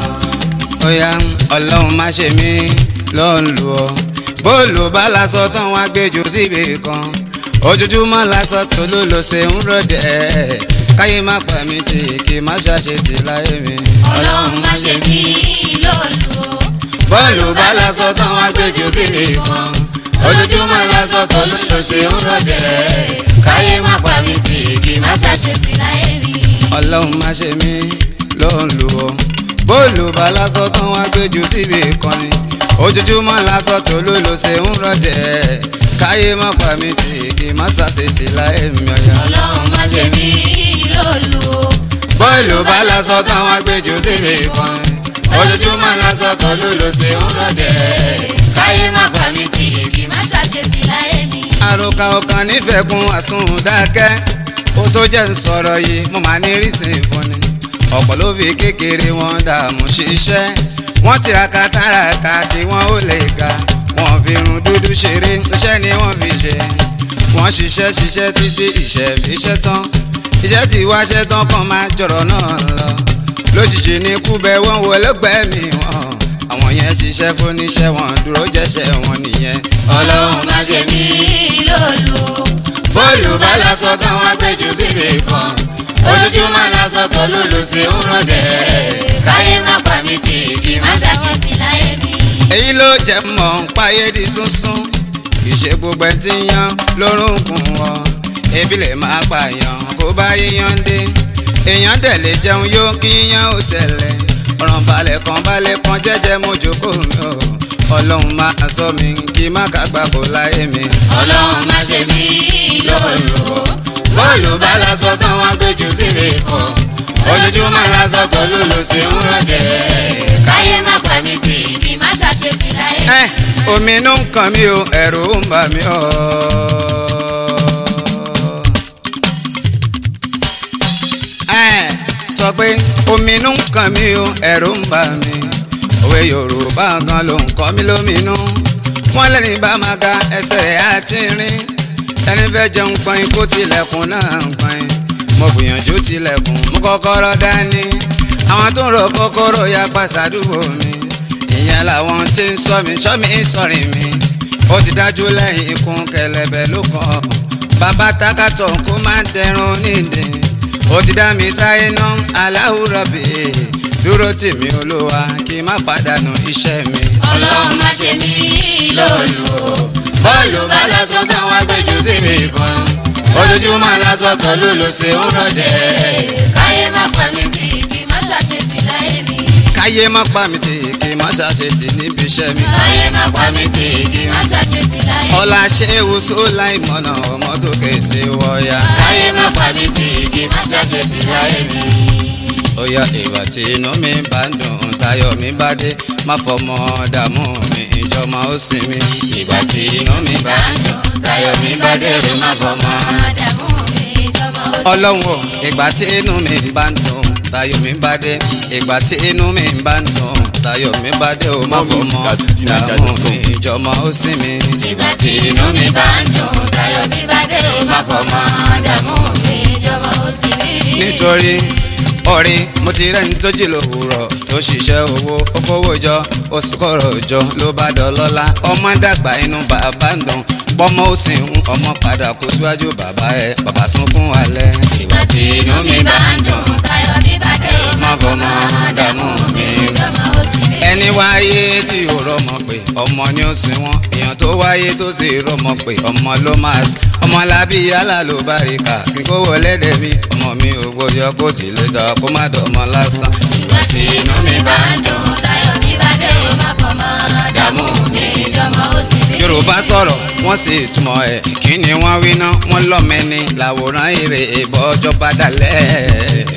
ó yá ọlọ́run má ṣe mí ló ń lù ọ́. bóòlù bá lásọ tán wá gbẹjọ síbi kan. ojoojúmọ́ lásọ tó ló lọ ṣe ń rọ̀dẹ̀. káyé má pa mí tì kí má ṣàṣetì láyé mi. Ọlọ́run má ṣe mí lóòlù o. bóòlù bá lásọ tán wá gbẹjọ síbi kan. Ojoojúmọ́ lásọ tó ló lọ ṣe ń rọ̀dẹ̀. Káyé má pa mí tì kí má ṣàṣetì láyé mi. ọlọ́run má ṣe mí ló ń lù ọ́. bóòlù bá lásọ tán wá gbẹjọ síbi kan ni. ojoojúmọ́ lásọ tó ló lọ ṣe ń rọ̀dẹ̀. káyé má pa mí tì kí má ṣàṣetì láyé mi ọ̀yà. Ọlọ́run má ṣe mí lóòlù o. bóòlù bá lásọ tán wá gbẹjọ síbi kan. ojoojúmọ́ lásọ tó ló lọ ṣe ń rọ̀dẹ̀. Káyé má pa mí tì kí má ṣàṣetì láyé mi. àròkà ọkàn nífẹ̀ẹ́ kun àsundàkẹ́. ó tó jẹ́ ń sọ̀rọ̀ yìí mo máa ní rísìn fún ni. ọ̀pọ̀ ló fi kékeré wọn dààmú ṣiṣẹ́. wọ́n tiraka tàràkà kí wọ́n ó lè ga. wọ́n fi irun dúdú ṣeré iṣẹ́ ni wọ́n fi ṣe. wọ́n ṣiṣẹ́ ṣiṣẹ́ títí iṣẹ́ fi ṣẹ́ tán. iṣẹ́ tí wá ṣẹ́ tán kan máa jọ̀rọ̀ náà lọ. lójijì ní kúbẹ̀ wọ́n wọlé gbẹ̀mí wọn. àwọn yẹn ṣiṣẹ́ fóníṣẹ́ wọn dúró jẹ́ṣẹ́ wọn nìyẹn. Ọlọ́run má ṣe mí lóòlù o. bóòlù bá lásọ tán wá gbẹjọ síbi kan. Ojoojúmọ́ lásọ tó ló lọ ṣe ń rọ̀dẹ̀. Káyé má pa mí tì kí má ṣàṣetì láyé mi. èyí ló jẹ́ mọ̀ ń páyé di súnsún. ìṣe gbogbo ẹ̀ ti yan lórúnkún wọn. ebi lè máa pààyàn kó bá yíyan dé. èèyàn dẹ̀ lè jẹun yó kí yíyan ó tẹ̀lé. ọ̀ràn balẹ̀ kan balẹ̀ kan jẹ́jẹ́ mójókòó mi o. ọlọ́run máa sọ mi kí má kàgbà kó láyé mi. Ọlọ́run má ṣe mí lóòlù o. bóòlù bá lásọ tán wá gbẹjọ síbi kan. ojoojúmọ́ lásọ tó ló lọ ṣe ń rọ̀dẹ̀. Káyé má pa mí tì kí má ṣàṣetì láyé mi. ẹ omi inú ń kàn mí o ẹ̀rù ń bà mí o. ẹ sọ pé omi inú ń kàn mí o ẹ̀rù ń bà mí. òwe Yorùbá gan ló ń kọ́ mi lóminú. wọ́n lẹ́ni bá máa ga ẹsẹ̀ rẹ̀ á ti rìn. ẹni fẹ́ jẹun pọ́n kó tilẹ̀kùn náà pọ́n. mo gbìyànjú tilẹ̀kùn mú kọ́kọ́rọ́ dání. àwọn tó ń rọ kọ́kọ́rọ́ ya pàṣàdúgbò mi. ìyẹn làwọn tí ń sọ mi sọ mi sọ̀rì mi. ó ti dájú lẹ́yìn ikùn kẹlẹ̀bẹ̀ ló kàn. bàbá takàtọ̀ kó má dẹrùn nídìí. ó ti dá mi sáyé ná aláwùrọ̀ bì í. dúró tì mí Olúwa kí n má pàdánù iṣẹ́ mi. Ọlọ́run má ṣe mí lóòlù o. bọ́ọ̀lù bá lásán táwọn agbẹ́jù sí mi kan. ojoojúmọ́ lásán tó ló lọ ṣe ń rọ̀dẹ̀. Káyé má pa mí tì kí má ṣàṣetì láyé mi. káyé má pa mí tì kí má ṣàṣetì níbi iṣẹ́ mi. Káyé má pa mí tì kí má ṣàṣetì láyé mi. ọlá ṣé ewúso láìmọ̀nà ọmọ tó kèsè wọ̀ọ́yà. Káyé má pa mí tì kí má ṣàṣetì láyé mi. ó yá ìgbà tí inú mi bá ń dùn táyọ̀ mi bá dé má fọmọ dààmú mi ìjọmọ ó sì mi. ìgbà tí inú mi bá ń dùn táyọ̀ mi bá dé má fọmọ dààmú mi ìjọmọ ó sì mi. ọlọ́run o ìgbà tí inú mi bá ń dùn táyọ̀ mi bá dé ìgbà tí inú mi bá ń dùn táyọ̀ mi bá dé ó má fọmọ dààmú mi ìjọmọ ó sì mi. Ìgbà tí inú mi bá ń dùn táyọ̀ mi bá dé má fọmọ dààmú mi ìjọmọ ó sì mi. nítorí ọ̀rẹ́ mo ti rẹ́ni tó jí lówùrọ̀ tó ṣiṣẹ́ owó ó kówó jọ oṣù kọ̀rọ̀ jọ ló bá dọlọ́lá ọmọ dàgbà inú bàbá ń dùn bọ́mọ ó sì ń ọmọ padà kó síwájú bàbá ẹ̀ bàbá sunkún alẹ́. ìgbà tí inú mi bá ń dùn táyọ̀ mi bá dé má fọmọ dààmú mi lọ́mọ ó sì mí. ẹni wáyé tí ò rọmọ pé ọmọ ni ó sin wọn èèyàn tó wáyé tó sì rọmọ pé ọmọ ló máa sí ọmọ lábí yálà ló bá rí ká kí kó wọlé dẹ̀ mi ọmọ mi ò gbọ́dọ̀ kó tì lè dọ̀ kó má dọ̀mọ́ lásán. ìgbà tí inú mi bá ń dùn táyọ̀ mi bá dé má fọmọ dààmú mi lọ́mọ ó sì mí. Yorùbá sọ̀rọ̀ wọ́n sì túmọ̀ ẹ̀ kí ni wọ́n wí ná wọ́n lọ́mẹ́ni làwòrán èrè ìbọn ọjọ́ bá dalẹ̀.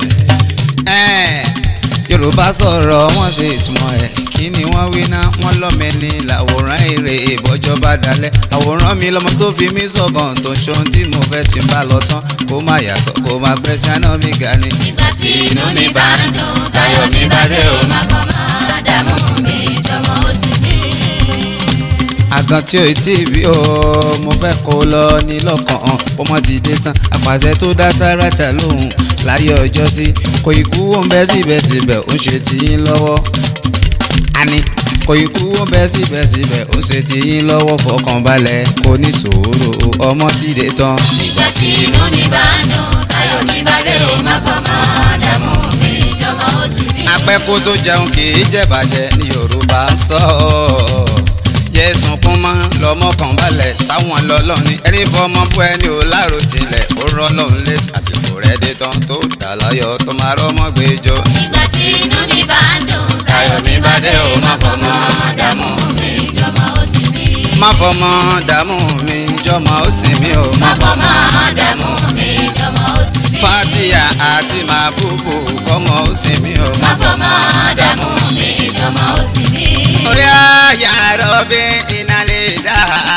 Yorùbá sọ̀rọ̀ wọ́n sì túmọ̀ ẹ̀ kí ni wọ́n wí ná wọ́n lọ́mẹ́ni làwòrán èrè ìbọn ọjọ́ bá dalẹ̀. àwòrán mi lọmọ tó fi mí sọ̀gàn tó ń ṣohun tí mo fẹ́ ti ń bá lọ tán kó má yàsọ̀ kó má pẹ́ sí àná mi ga ni. ìgbà tí inú mi bá ń dùn táyọ̀ mi bá dé má fọmọ dààmú mi lọ́mọ ó sì mí. àgàn tí ò tí ì bí o mo fẹ́ kó lọ ní lọ́kàn hàn ọmọ ti dé tán àpàṣẹ tó dá Sárátà lóhùn láyé ọjọ́ sí kò ikú wọ́n bẹ́ síbẹ̀síbẹ̀ ó ń ṣe tiyín lọ́wọ́ àní kò ikú wọ́n bẹ́ síbẹ̀síbẹ̀ ó ń ṣe tiyín lọ́wọ́ fọkànbalẹ̀ kò ní sòwòrò ọmọ ti dé tán. ìgbà tí inú mi bá ń dùn táyọ̀ mi bá dé má fọmọ dààmú mi lọ́mọ ó sì mí. apẹ́kó tó jẹun kì í jẹ̀bàjẹ́ ní Yorùbá sọ ọ́ jésùn kún mọ́ lọ́mọ kan balẹ̀ sáwọn lọ́lọ́ni ẹni fọmọ bú ẹni ò láròjinlẹ̀ ó rọ́lọ́run lé àsìkò rẹ̀ dé tán tó dà láyọ̀ tó máa rọ́mọ gbé jọ. ìgbà tí inú mi bá ń dùn táyọ̀ mi bá dé ó má fọmọ dààmú mi lọ́mọ ó sì mí. má fọmọ dààmú mi jọmọ ó sì mí o. má fọmọ dààmú mi lọ́mọ ó sì mí. Fatia àti Mabubu kọ́mọ ó sì mí o. má fọmọ dààmú mi lọ́mọ ó sì mí. Oya ya Rabbi inale da.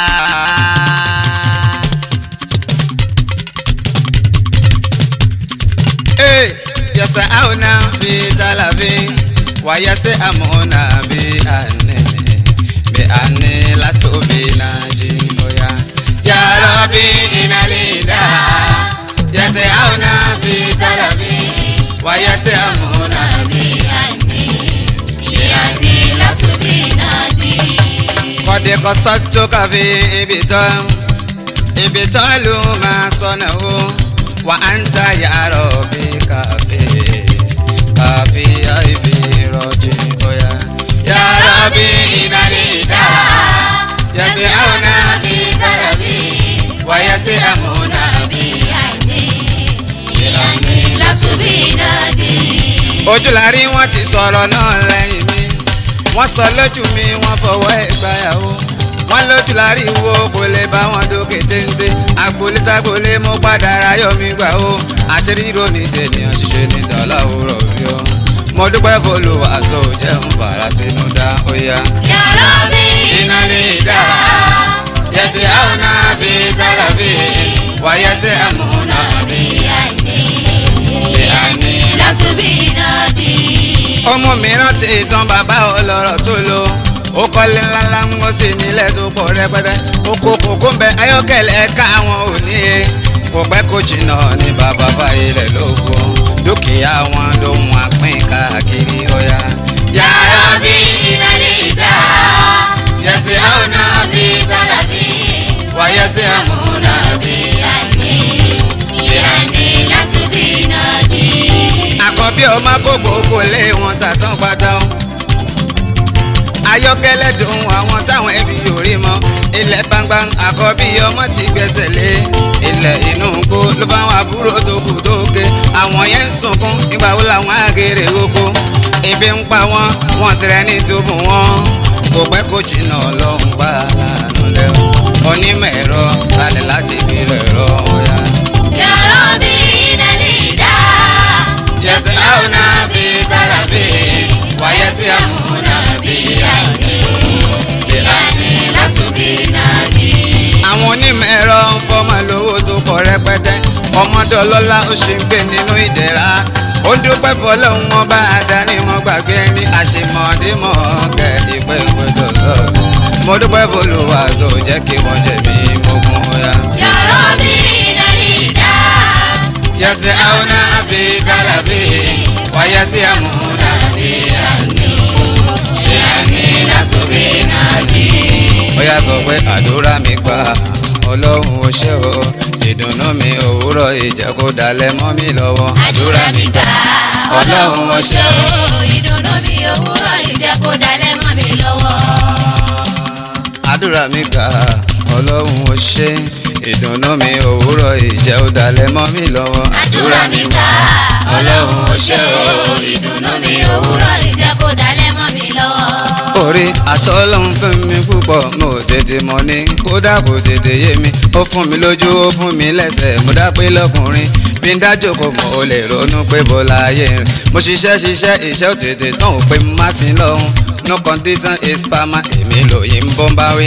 Eh yasa auna fi talabi wa yasa amuna bi anne bi anne la sobina ji oya ya Rabbi inale da. Yasa auna fi talabi wa yasa amuna bi anne bi anne la sobina ji. kọ́dé kọ́ sọ́jọ́ káfí ibi tọ́ ibi tọ́ ló máa sọnà o wà á ń ta yàrá bí káfí káfí àìfi rọ̀jì ọ̀yà. yàrá bí ìnáni dá yàtí àwọn náà bí táyà bí wà yàtí àwọn náà bí àìní bí àìní lásùbínà dì. ojú la rí wọn ti sọ̀rọ̀ náà lẹ́yìn mi wọ́n sọ lójú mi wọ́n fọwọ́ ẹ̀ gbáyàwó wọ́n lójú lárí wo kò lè bá wọn dókè téńté agboolé sagboolé mo padà ráyọ̀ mi gbà ó àṣírí ìròyìn tènìyàn ṣiṣẹ́ ní tọ́láwùrọ̀ bí ó mo dúpẹ́ fọlùwà tó jẹun fara sínú dá ó yá. yàrá bí iná lè dá yẹsẹ̀ àwọn náà bí tára bí wà yẹsẹ̀ àmọ́ náà bí àìní bí àìní lásùbínà dì. ọmọ mìíràn ti tán bàbá ọlọ́rọ̀ tó lò ó kọ́lé ńláńlá ń wọ́n sí nílẹ̀ tó pọ̀ rẹpẹtẹ ó kó kókó ń bẹ ayọ́kẹ́lẹ́ káwọn ò ní e kò pẹ́ kó jìnnà ní bàbá fàyèlẹ̀ lóko dúkìá wọn ló ń wá pín káàkiri ọ̀yà. yàrá bí iná lè dá yẹsẹ̀ àwọn náà bí tọ́lá bí wà yẹsẹ̀ àwọn náà bí àìní bí àìní lásùbínà dì. àkọ́bí ọmọ kó gbogbo lé wọn tàtán pátá o ayọ́kẹ́lẹ́ dùn àwọn táwọn ẹbí yóò rí mọ́ ilẹ̀ gbangba àkọ́bí ọmọ ti gbẹ́sẹ̀ lé ilẹ̀ inú gbó ló bá wọn àbúrò tó kù tó ké àwọn yẹn ń sunkún nígbà wo làwọn àgèrè oko ebi ń pa wọn wọn sì rẹ ní túbú wọn kò pẹ́ kó jìnnà lọ́hùn pa àánú lẹ́wọ̀n onímọ̀ ẹ̀rọ ralẹ̀ láti fi rẹ̀ rọ ọ̀yà. yàrá bí iná lè dá yẹsẹ̀ àwọn náà bí tára bí wáyé sí àwọn náà bí àìní bí àìní lásùbínà dì. àwọn onímọ̀ ẹ̀rọ ń fọmọ lówó tó pọ̀ rẹpẹtẹ ọmọdé ọlọ́lá ó ṣe ń gbé nínú ìdẹ̀ra ó dúpẹ́ fọlọ́hún wọn bá a dání mọ́ gbàgbé ní àṣemọ́démọ́ kẹ́ẹ̀dí pẹ́ẹ́pẹ́tọ̀ lọ́sùn mo dúpẹ́ fọlọ́wà tó jẹ́ kí wọ́n jẹ̀mí mógún ọ̀yà. yàrá bí iná lè dá yẹsẹ̀ àwọn náà fi kálá bí pé àdúrà mi gbà ọlọ́run ó ṣé o ìdùnnú mi òwúrọ̀ ìjẹ́ kó dalẹ̀ mọ́ mi lọ́wọ́. àdúrà mi gbà ọlọ́run ó ṣé o ìdùnnú mi òwúrọ̀ ìjẹ́ kó dalẹ̀ mọ́ mi lọ́wọ́. àdúrà mi gbà ọlọ́run ó ṣé ìdùnnú mi òwúrọ̀ ìjẹ́ ó dalẹ̀ mọ́ mi lọ́wọ́. àdúrà mi gbà ọlọ́run ó ṣé o ìdùnnú mi òwúrọ̀ ìjẹ́ kó dalẹ̀ mọ́ mi lọ́wọ́. orí aṣọ ọlọ́run fún mi púpọ̀ mo tètè mọ̀ ní kódà kò tètè yé mi ó fún mi lójú ó fún mi lẹ́sẹ̀ mo dá pé lọ́kùnrin bí n dájò kò mọ̀ ó lè ronú pé bọ́lá ayé rìn mo ṣiṣẹ́ ṣiṣẹ́ iṣẹ́ ò tètè tán ò pé má sí lọ́hùn no condition is permanent èmi lòyìnbó ń bá wí.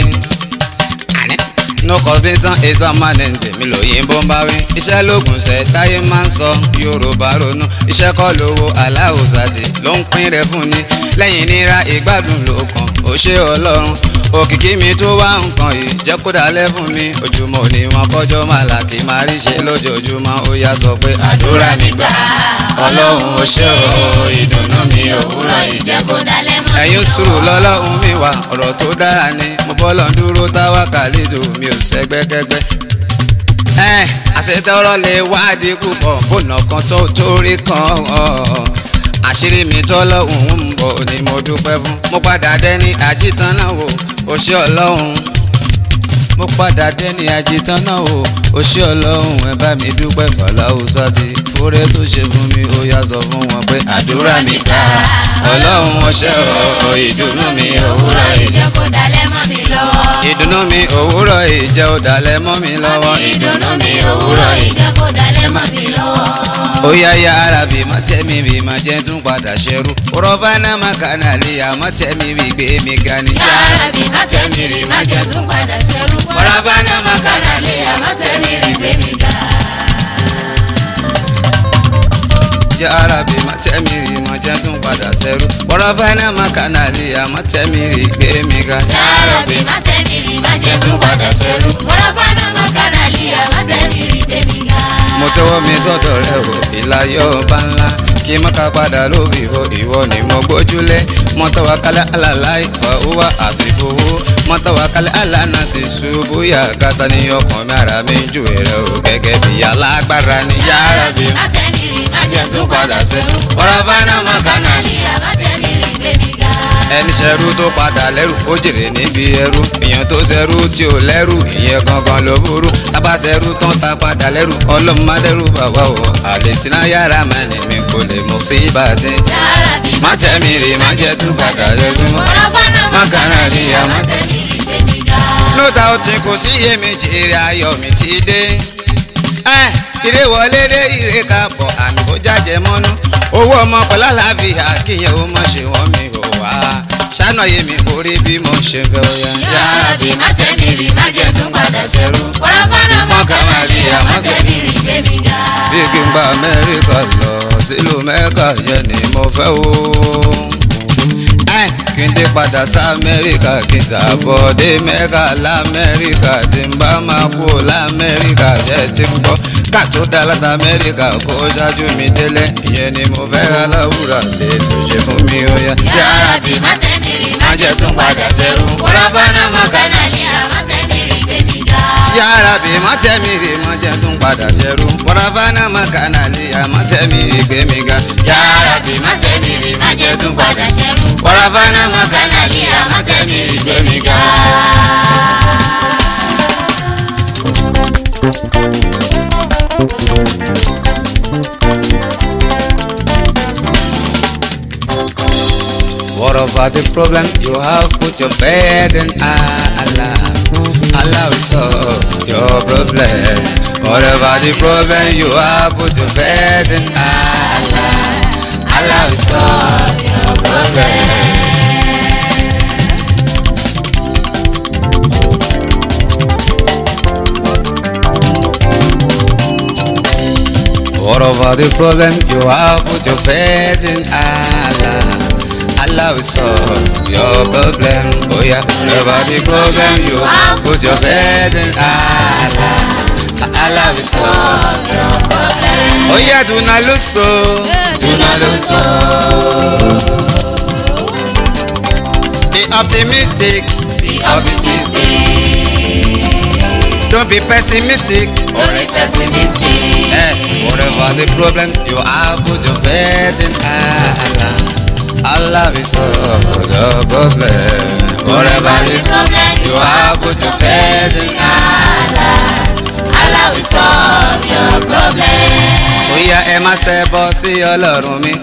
no condition is permanent èmi lòyìnbó ń bá wí. iṣẹ́ lóògùn ṣẹ́ táyé máa ń sọ yorùbá ronú iṣẹ́ kọ́ lówó aláwòsàtì ló ń pín rẹ̀ fún ni lẹ́yìn nira ìgbádùn ló kàn ó ṣe ọlọ́run òkìkí mi tó wá nǹkan yìí jẹ́ kó dalẹ̀ fún mi ojúmọ́ ni wọn kọjọ́ máa là kí máa rí ṣe lójoojúmọ́ ó yá sọ pé àdúrà mi gbà ọlọ́run ó ṣé o ìdùnnú mi òwúrọ̀ ìjẹ́ kó dalẹ̀ mọ́ mi lọ́wọ́. ẹ̀yin sùúrù lọ́lọ́run mi wà ọ̀rọ̀ tó dára ni mo bọ́lọ̀ ń dúró táwa kàlejò mi ò sẹ́gbẹ́kẹ́gbẹ́. ẹ àṣetọ́rọ́ lè wádìí púpọ̀ bọ́nà kan tó torí kan àṣírí mi tọ́lọ́hún ń bọ̀ ni mo dúpẹ́ fún mo padà dẹ́ni àjítán náà wò ó ṣé ọlọ́run mo padà dẹ́ni àjítán náà wò ó ṣé ọlọ́run ẹ bá mi dúpẹ́ fàlàhùsá ti fúré tó ṣe fún mi ó yá sọ fún wọn pé àdúrà mi gbà ọlọ́run ó ṣé o ìdùnnú mi òwúrọ̀ ìjẹ́ kó dalẹ̀ mọ́ mi lọ́wọ́. ìdùnnú mi òwúrọ̀ ìjẹ́ ó dalẹ̀ mọ́ mi lọ́wọ́. ìdùnnú mi òwúrọ̀ ìjẹ́ kó dalẹ̀ mọ́ mi lọ́wọ́. ó yá yá ara bí má tẹ́mi bí má jẹ́ tún padà ṣẹ́rú rọ́bà náà má kànáà lè yá má tẹ́mi bí gbé mi ga ni. yá ara bí má tẹ́mi rí má jẹ́ tún padà ṣẹ́rú rọ́bà náà má kànáà lè yá má tẹ́mi rí gbé mi ga. yá ara bí má tẹ́mi rí má jẹ́ tún padà ṣẹ́rú rọ́bà náà má kànáà lè yá má tẹ́mi rí gbé mi ga. yá ara bí má tẹ́mi rí má jẹ́ tún padà ṣẹ́rú rọ́bà náà má kànáà lè yá má tẹ́mi rí gbé mi ga. mo tọwọ́ mi sọ́dọ̀ rẹ o ìlàyọ̀ ọba ńlá kí má ká padà lóbi ìwọ ìwọ ni mo gbójúlé mo tọwọ́ kálẹ̀ àlàlá ìfọ̀ wá àsìkò owó mo tọwọ́ kálẹ̀ àlànà sí ṣubú yà kátà ní ọkàn mi ara mi jù rẹ o gẹ́gẹ́ bí alágbára ni yá Rabbi má tẹ́mi rí má jẹ́ tún padà ṣẹ́rú rọ́bà náà má kànáà lè yá má tẹ́mi rí gbé mi ga. ẹni ṣẹrú tó padà lẹ́rù ó jèrè níbi ẹrú èèyàn tó ṣẹrú tí ò lẹ́rù ìyẹn gangan ló burú tábà ṣẹrú tán ta padà lẹ́rù ọlọ́run má dẹ́rù bàbá o àlèsínà yàrá má ní mi kò lè mú sí ìbàdí. yá Rabbi má tẹ́mi rí má jẹ́ tún padà lẹ́rù mọ́ rọ́bà náà má kànáà lè yá má má tẹ́mi rí gbé mi ga. lóta ó ti kò sí iyèméjì èrè ayọ̀ mi ti dé. ire wọlé dé ire káàbọ̀ àmì kó jájẹ mọ́nú owó ọmọ pẹ̀lú àlàáfíà kíyẹn ó má ṣe wọ́n mi ò wá ṣáná yé mi kó rí bí mo ṣe fẹ́ ó yá. yá Rabbi má tẹ́mi rí má jẹ́ tún padà ṣẹ́rú rọ́bà náà má kànáà lè yá má tẹ́mi rí gbé mi ga. bí kí n gba Amẹ́ríkà lọ sílùú Mẹ́kà yẹn ni mo fẹ́ o. kí n dé padà sí Amẹ́ríkà kí n ṣàbọ̀dé Mẹ́kà l'Amẹ́ríkà tí n bá máa kú l'Amẹ́ríkà ṣe ti ń gbọ́ ká tó dá láti Amẹ́ríkà kó ṣáájú mi délé ìyẹn ni mo fẹ́ aláwùrà lè tó ṣe fún mi ó yá. yá Rabbi má tẹ́mi rí má jẹ́ tún padà ṣẹ́rú rọ́bà náà má kànáà lè yá má tẹ́mi rí gbé mi ga. yá Rabbi má tẹ́mi rí má jẹ́ tún padà ṣẹ́rú rọ́bà náà má kànáà lè yá má tẹ́mi rí gbé mi ga. yá Rabbi má tẹ́mi rí má jẹ́ tún padà ṣẹ́rú rọ́bà náà má kànáà lè yá má tẹ́mi rí gbé mi ga. Whatever the problem you have, put your faith in Allah. Allah will solve your problem. Whatever the problem you have, put your faith in Allah. Allah will solve your problem. Whatever the problem you have, put your faith in Allah. Allah will solve your problem. Oh yeah, whatever the problem you have, put your faith in Allah. Allah will solve your problem. Oh yeah, do not lose so, do not lose so. Be optimistic, Be optimistic. don't be pessimistic. Don't be pessimistic. Eh, whatever the problem you have, put your faith in Allah. Allah will solve the problem. Whatever the problem you have, put your faith in Allah. Allah will solve your problem. Oya ẹ má ṣẹbọ sí Ọlọ́run mi.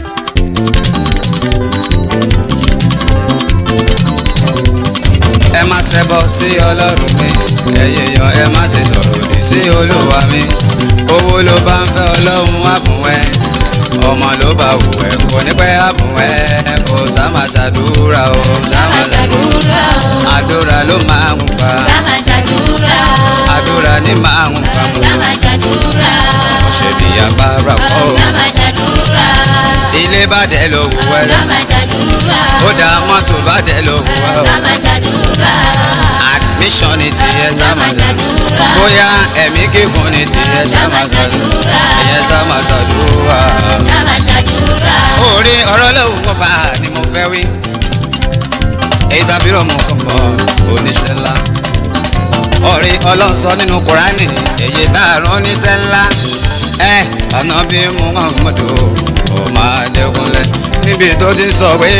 Ẹ má ṣẹbọ sí Ọlọ́run mi. Ẹ̀yin èèyàn ẹ má ṣe sọ̀rọ̀ òdì sí Olúwa mi. Owó ló bá ń fẹ́ Ọlọ́run wá fún ẹ. Ọmọ ló bá wù ẹ́ kò ní pẹ́ á fún ẹ. Kò sá máa ṣàdúrà o. Sá máa ṣàdúrà o. Àdúrà ló máa ń gbà. Sá máa ṣàdúrà o. Àdúrà ní máa ń gbà mú. Sá máa ṣàdúrà o. Ṣé bí agbára kọ́? Sá máa ṣàdúrà o. Ilé bá dẹ̀ ló wù ẹ́. Sá máa ṣàdúrà o. Ó dá mọ́tò bá dẹ̀ ló wù ẹ́. Sá máa ṣàdúrà o. Admission ni tiẹ̀ sá máa ṣàdúrà. Bóyá ẹ̀mí gígùn ni tiẹ̀ sá máa ṣàdúrà. Ìyẹn sá máa ṣàdúrà. Sá máa ṣàdúrà o. Orí ọ̀rọ̀ lóhùn kọ́ bá ni mo fẹ́ wí. Èyí tàbí rọ̀mù kọ̀ọ̀kan oníṣẹ́ ńlá. Orí Ọlọ́run sọ nínú Kùránì èyí dàrún oníṣẹ́ ńlá. Ẹ ọ̀nà bí Muhammadu ó máa dẹ́kunlẹ̀ níbi tó ti sọ pé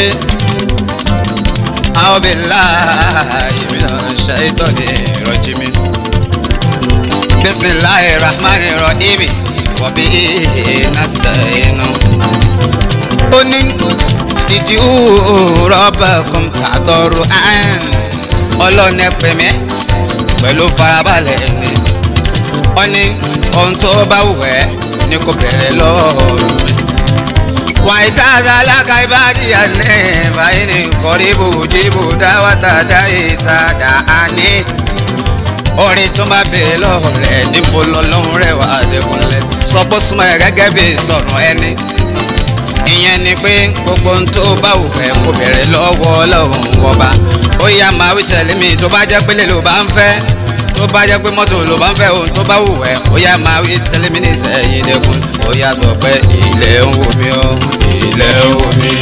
àwọn bí láàyè mi náà ṣe ìtọ́ni rọ́jìmí. Bismillahir Rahmanir Rahim wa bihi nasta'inu. Ó ní ìdí rabbakum tadarru'an. Ọlọ́run ẹ pè mí pẹ̀lú farabalẹ̀ ni. Ó ní ohun tó bá wù ẹ́ ní kò bẹ̀rẹ̀ lọ́wọ́ mi. Wà ìtajà alága ìbàdí àná báyìí ní kọ́ríbù jíbù dáwàtà dáyé sádà áni. Orin tó bá bèrè lọ́wọ́ rẹ̀ níbo lọ́lọ́run rẹ̀ wà dẹ́kunlẹ̀. Sọ pé súnmọ́ ẹ̀ gẹ́gẹ́ bí sọ̀rọ̀ ẹni. Ìyẹn ni pé gbogbo ohun tó bá wù ẹ́ kò bẹ̀rẹ̀ lọ́wọ́ Ọlọ́run ọba. Ó yá máa wí tẹ̀lé mi tó bá jẹ́ pélé ló bá ń fẹ́. Tó bá jẹ́ pé mọ́tò ló bá ń fẹ́ ohun tó bá wù ẹ́. Ó yá máa wí tẹ̀lé mi ní ìsẹ̀yìn dẹ́kun. Ó yá sọ pé ilẹ̀ ń wò mí o, ilẹ̀ ń wò mí.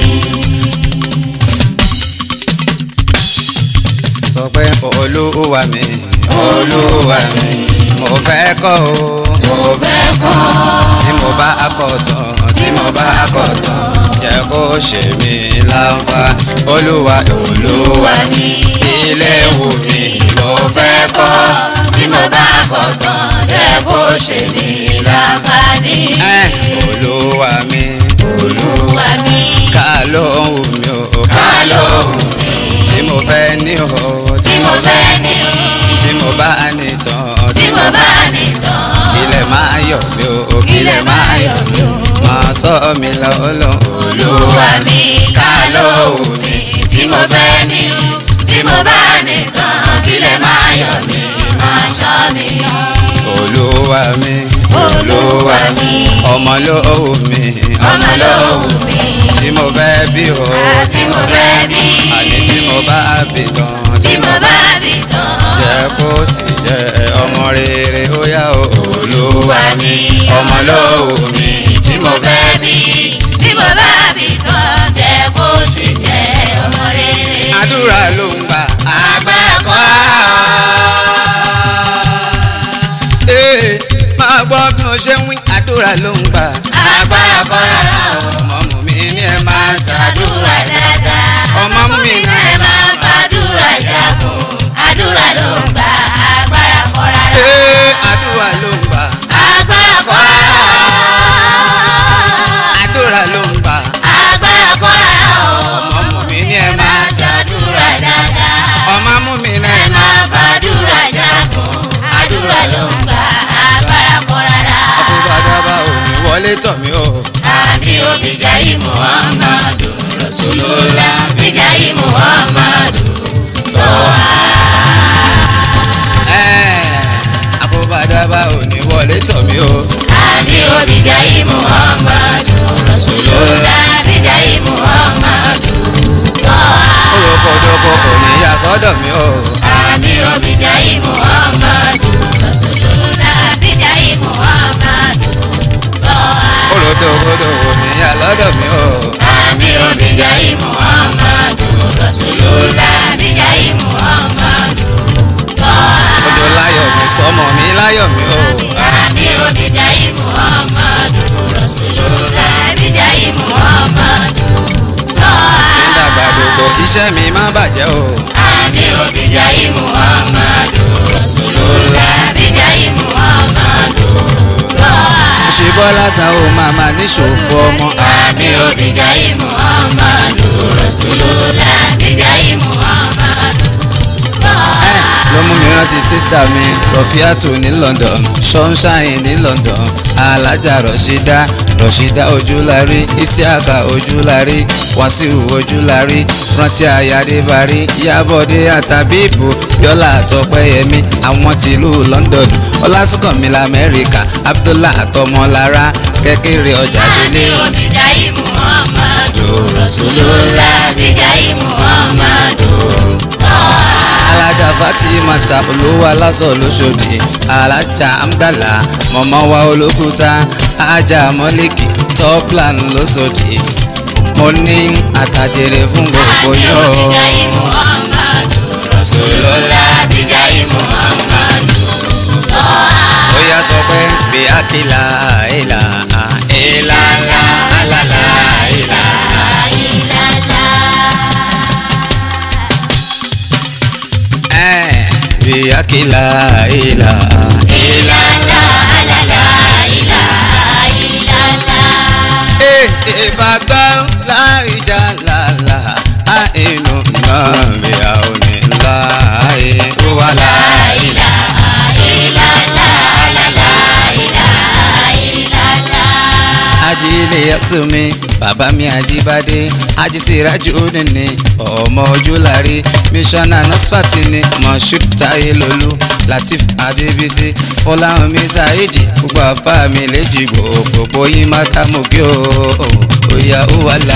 Sọ pé Olúwa mi, Olúwa mi, mo fẹ́ kọ́ o, Mo fẹ́ kọ́. tí mo bá kọ́ tán, tí mo bá kọ́ tán, jẹ́ kó ṣe mí láǹfààní. Olúwa, Olúwa mi, ilé wù mí, mo fẹ́ kọ́. Tí mo bá kọ́ tán, jẹ́ kó ṣe mí láǹfààní. Ẹ́, Olúwa mi, Olúwa mi, ká ló ń wù mí o, ká ló wù mí. tí mo fẹ́ ní o, Tí mo fẹ́ ní o. tí mo bá ní tán, Tí mo bá ní tán. ilẹ̀ máa yọ̀ mí o, Ilẹ̀ máa yọ̀ mí o. máa sọ mi lọ́lọ́. Olúwa mi, ká ló wù mí. Tí mo fẹ́ ní o. Tí mo bá ní tán. Ilẹ̀ máa yọ̀ mí. Máa ṣọ́ mi. Olúwa mi, Olúwa mi, ọmọ ló wù mí, ọmọ ló wù mí. tí mo fẹ́ bí o, Tí mo fẹ́ bí. àní tí mo bá bí tán, Tí mo bá bí tán. jẹ́ kó sì jẹ́ ọmọ rere ó yá o. Olúwa mi, ọmọ ló wù mí. Tí mo fẹ́ bí. Tí mo bá bí tán. Jẹ́ kó sì jẹ́ ọmọ rere. Àdúrà ló ń gbà agbára kọ́. Ee, máa gbọ́ bí mo ṣe ń wí, àdúrà ló ń gbà Agbára kọ́ rárá o. ọmọ mú mi ní ẹ máa ń ṣàdúrà. Àdúrà dáadáa. Ọmọ mú mi ní Ẹ máa ń fàdúrà jagun. Àdúrà ló ń gbà. Agbára kọ́ rárá. Ee, àdúrà ló ń gbà Agbára kọ́ rárá. àdúrà ló ń gbà Agbára kọ́ rárá o. ọmọ mú mi ní ẹ Ẹ máa máa ń ṣàdúrà dáadáa. ọmọ mú mi ní Ẹ ẹ máa máa fàdúrà jagun. Àdúrà ló ń gbà. Agbára kọ́ rárá. àbúgbàdàbà ò ní wọlé iṣẹ́ mi má bàjẹ́ o. àmì ò bìjàyí Muhammadu Rasulullah bìjàyí Muhammadu tọ́ha. ṣìbọ́lá ta o màmá níṣòfò ọmọ. àmì ò bìjàyí Muhammadu Rasulullah bìjàyí Muhammadu tọ́ha. ló mú mi rántí sísítà mi Rọ̀fíàtù ní London, Sunshine ní London, alájà Rọ̀ṣídá Rọ̀ṣídá ojúlárí, Isiaka ojúlárí, Wàsíù ojúlárí, rántí ayádébárí, Yábọ̀dé àtàbíbù, Bíọ́lá àtọpẹ́yẹmí, àwọn tìlú London, Ọlásùnkànmí lamẹ́ríkà, Abdullah àtọmọlára, kékeré ọjà délé. àmì ò bìjàyí Muhammadu Rasulullah bìjàyí Muhammadu tọ́ha. alájà Fatima ta olówó aláṣọ lóṣòdì, alájà Amdala mọ̀mọ́ wa olókùúta, ajá Mọ́líkì Toplan lóṣòdì, mo ní àtàjèrè fún gbogbo àmì ò yóò. bìjàyí Muhammadu Rasulullah bìjàyí Muhammadu tọ́ha. ó yá sọ pé bí akíla ìlà ìlà ńlá àlàlà ìlà. bí akíla ìlà ìlà. ìbátan láríjà lálá àìnú náà bí a ò ní ńlá ìwà láìlà. ajílẹ̀ yasumi bàbá mi àjíbádé ajísíràjú nìní ọmọ ojúlárí mísọ́nà nọ́sfàtì ni moshood táyélólú latif adébísí fọláhùnmí sáyéjì gbogbo àfa mi léjì gbogbo yín máta mú kí o òyà ó wà lá.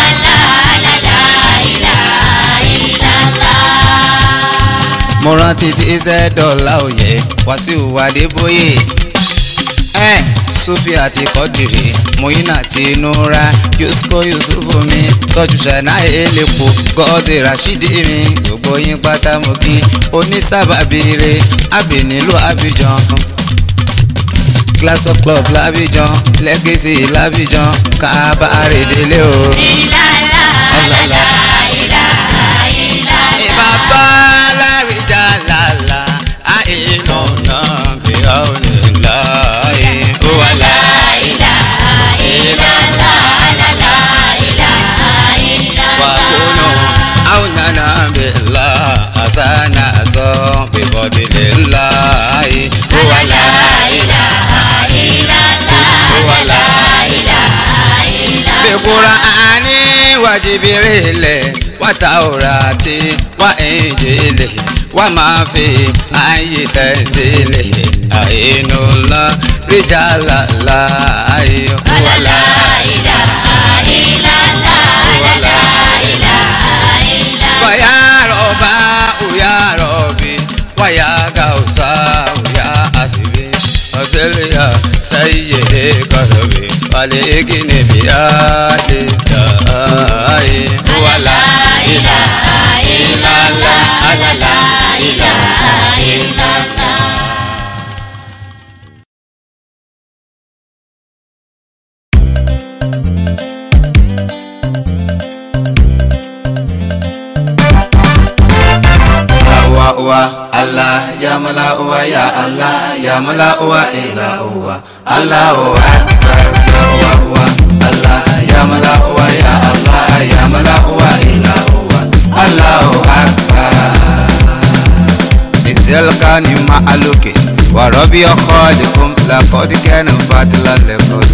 mo rántí tí iṣẹ́ dọ̀la òye Wàsíù Adébóyè ẹ̀ Sufi àti Kọ́dìrì Muyina àti Nura Yusko Yusufu mi tọ́jú ṣẹ̀ná èlépo Gọ́ọ̀dì Rashidi mi gbogbo yín pátá mo kí onísàbàbíire àbí nílùú Abidjan Class of Club l'Abidjan Legacy l'Abidjan kábàárẹ̀ délé o. ìbàbá láríjà lálá àìnà náà bí a ò ní láàyè ó wà láàyè. wàkúnù àwùnánà bìlá àsánà sọ bíbọ̀dì líláyè ó wà láàyè. ó wà láàyè. bíkúrà àní wàjibirìlẹ̀ wàtàwùràtì wà ìjìlẹ̀ wà máa fi àyè tẹ̀sílẹ̀ àìnú lọ ríjà lálá ayé wà láàyè. wàyà rọ̀bà òyà rọ̀bì wàyà gàùsà òyà àsìbí ọ̀sẹ̀lẹ̀yà sáyé kọ̀rọ̀bì wàlẹ̀ gíní bí a lè dà ayé wà láàyè. Allah ya mala uwa ya Allah ya mala uwa ila uwa Allahu akbar uwa uwa Allah ya mala uwa ya Allah ya mala uwa ila uwa Allahu akbar. Iselkani ma'aluki wa rabbi khalikum laqad kana fadlan lakum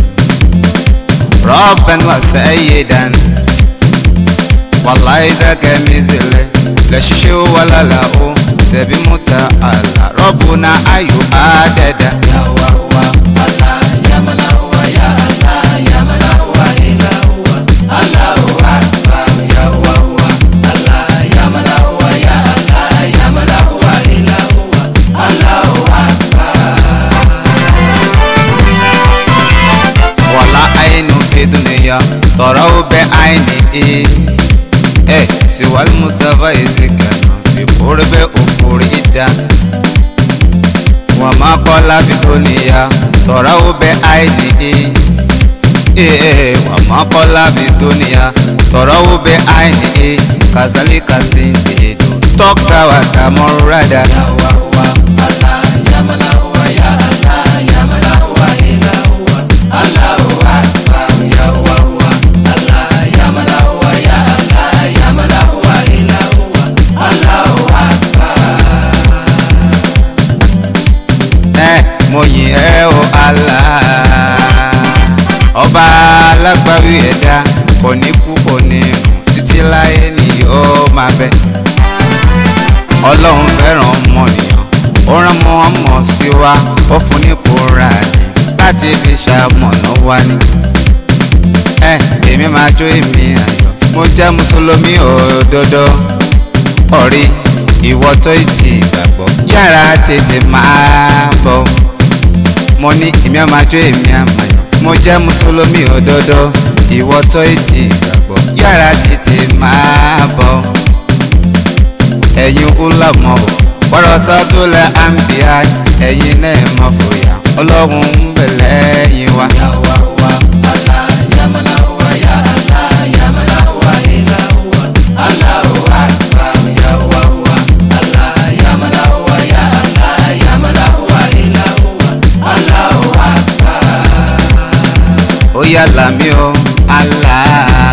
rabban wa sayyidan wallahi daka mizle la shishu wala la'u sebi muta ala rabbuna ayu adada ya wa wa Allah ya mala wa ya Allah ya mala wa ila wa Allahu akbar ya wa wa Allah ya mala wa ya Allah ya mala wa ila wa Allahu akbar. wala ainu fi dunya taraw bi aini eh siwal mustafa izikana ìkórèbẹ òkúri ìdá wọn máa kọ́ lábí tó níyà tọ́ra ó bẹ àìní ee wọn máa kọ́ lábí tó níyà tọ́ra ó bẹ àìní kazalika sindido toka watamorada mo yìn ẹ́ o Allah ọba alágbàwí ẹ̀dá kò ní kú kò ní títí láyé ni yóò máa bẹ ọlọ́run fẹ́ràn ọmọnìyàn ó rán Muhammad sí wa ó fún ní Kùránì láti fi ṣamọ̀nà wa ni ẹ èmi máa jó èmi àyọ̀ mo jẹ́ mùsùlùmí òdodo ọ̀rí ìwọ tó ti gbàgbọ́ yára tètè máa bọ̀ mo ní èmi á máa jó èmi á máa yọ̀ mo jẹ́ mùsùlùmí òdodo ìwọ tó ti gbàgbọ́ yára tètè máa bọ̀ ẹ̀yin ulamọ̀ wọ́rọ̀ sátúlẹ̀ àǹbíyá ẹ̀yin náà mọ̀ fòyà ọlọ́run ń bẹ lẹ́yìn wa. ó yàlà mí o Allah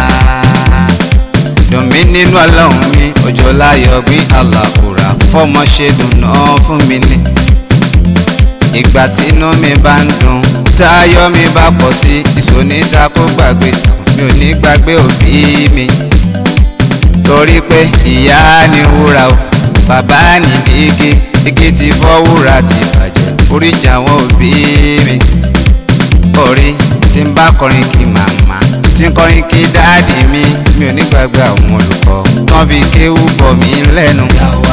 dùn mí nínú ọlọ́run mi òjò láyọ̀ gbé aláhùrà fọmọ ṣe dùnà fún mi ní ìgbà tí inú mi bá ń dùn táyọ̀ mi bá pọ̀ sí ìsòníta kó gbàgbé mi ò ní gbàgbé òbí mi torí pé ìyá ni wúrà o bàbá ni igi igi ti fọ́ wúrà ti bàjẹ́ oríjà àwọn òbí mi orí tí ń bá kọrin kí màmá tí ń kọrin kí dáàdì mi mi ò ní gbàgbé àwọn olùkọ́ tán fi kéwú bọ̀ mí lẹ́nu.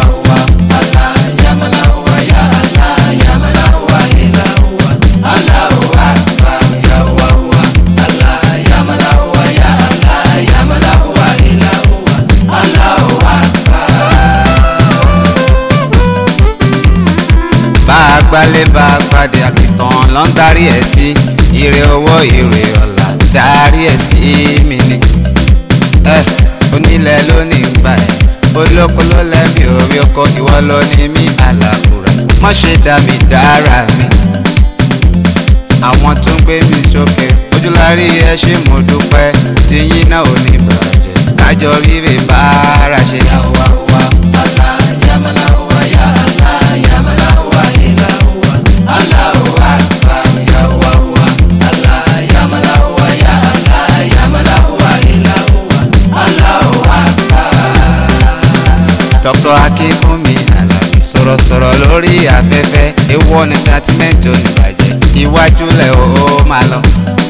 bá a gbálẹ̀ bá a pàdé àkìtàn ló ń darí ẹ̀ sí ire owó ire ọ̀la darí ẹ̀ sí mi ni ẹ onílẹ̀ ló ní gbà ẹ̀ olóko ló lẹ́bi orí oko ìwọ ló ní mí àlàkùrà má ṣe dá mi dára mi àwọn tó ń gbé mi sókè ojúlárí ẹ ṣé mo dúpẹ́ tí yín náà ò ní bàjẹ́ kájọ rírè bára ṣe. Dr. Akínfúnmi Àlàbí sọ̀rọ̀sọ̀rọ̀ lórí afẹ́fẹ́ ewu ọ̀nà tàtímẹ́ǹtì oníbàjẹ́ iwájú lẹ̀ ó máa lọ.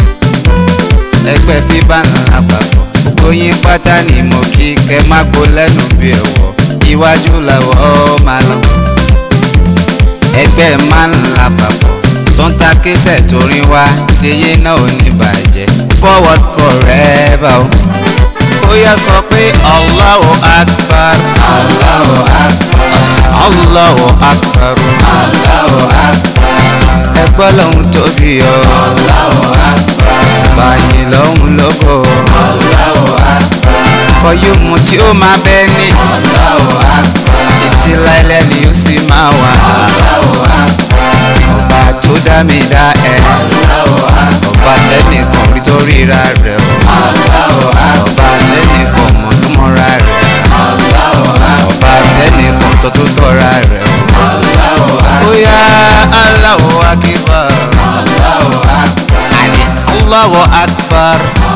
ẹgbẹ́ fíbà ńlá papọ̀ gbogbo yín pátá ni mo kí kẹ́ má gbó lẹ́nu bí ẹ̀wọ̀ iwájú làwọ̀ ó máa lọ. ẹgbẹ́ má ńlá papọ̀ tó ń ta késẹ̀ torí wá tiyín náà oníbàjẹ́ forward forever o. ó yá sọ pé Allahu Akbar Allahu Akbar Allahu Akbar Allahu Akbar ẹgbẹ́ lòun tóbi o Allahu Akbar báyìí lòun lógo Allahu Akbar kọyó mu tí ó máa bẹ́ ní Allahu Akbar títí láìlẹ́ ni ó sì máa wà Allahu Akbar ọba tó dá mi dá ẹ Allahu Akbar ọba tẹ́nìkan rí tó ríra rẹ̀ o Allahu Akbar ọba tẹ́nìkan mọ̀ tó mọ́ra rẹ̀ Allahu Akbar ọba tẹ́nìkan tó tó tọ́ra rẹ̀ o Allahu Akbar ó yá Allahu Akbar Allahu Akbar àní Allahu Akbar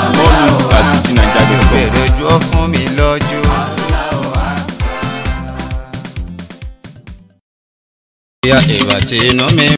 bèrè ojú ó fún mi lójú. ìyá ìwà tí inú mi.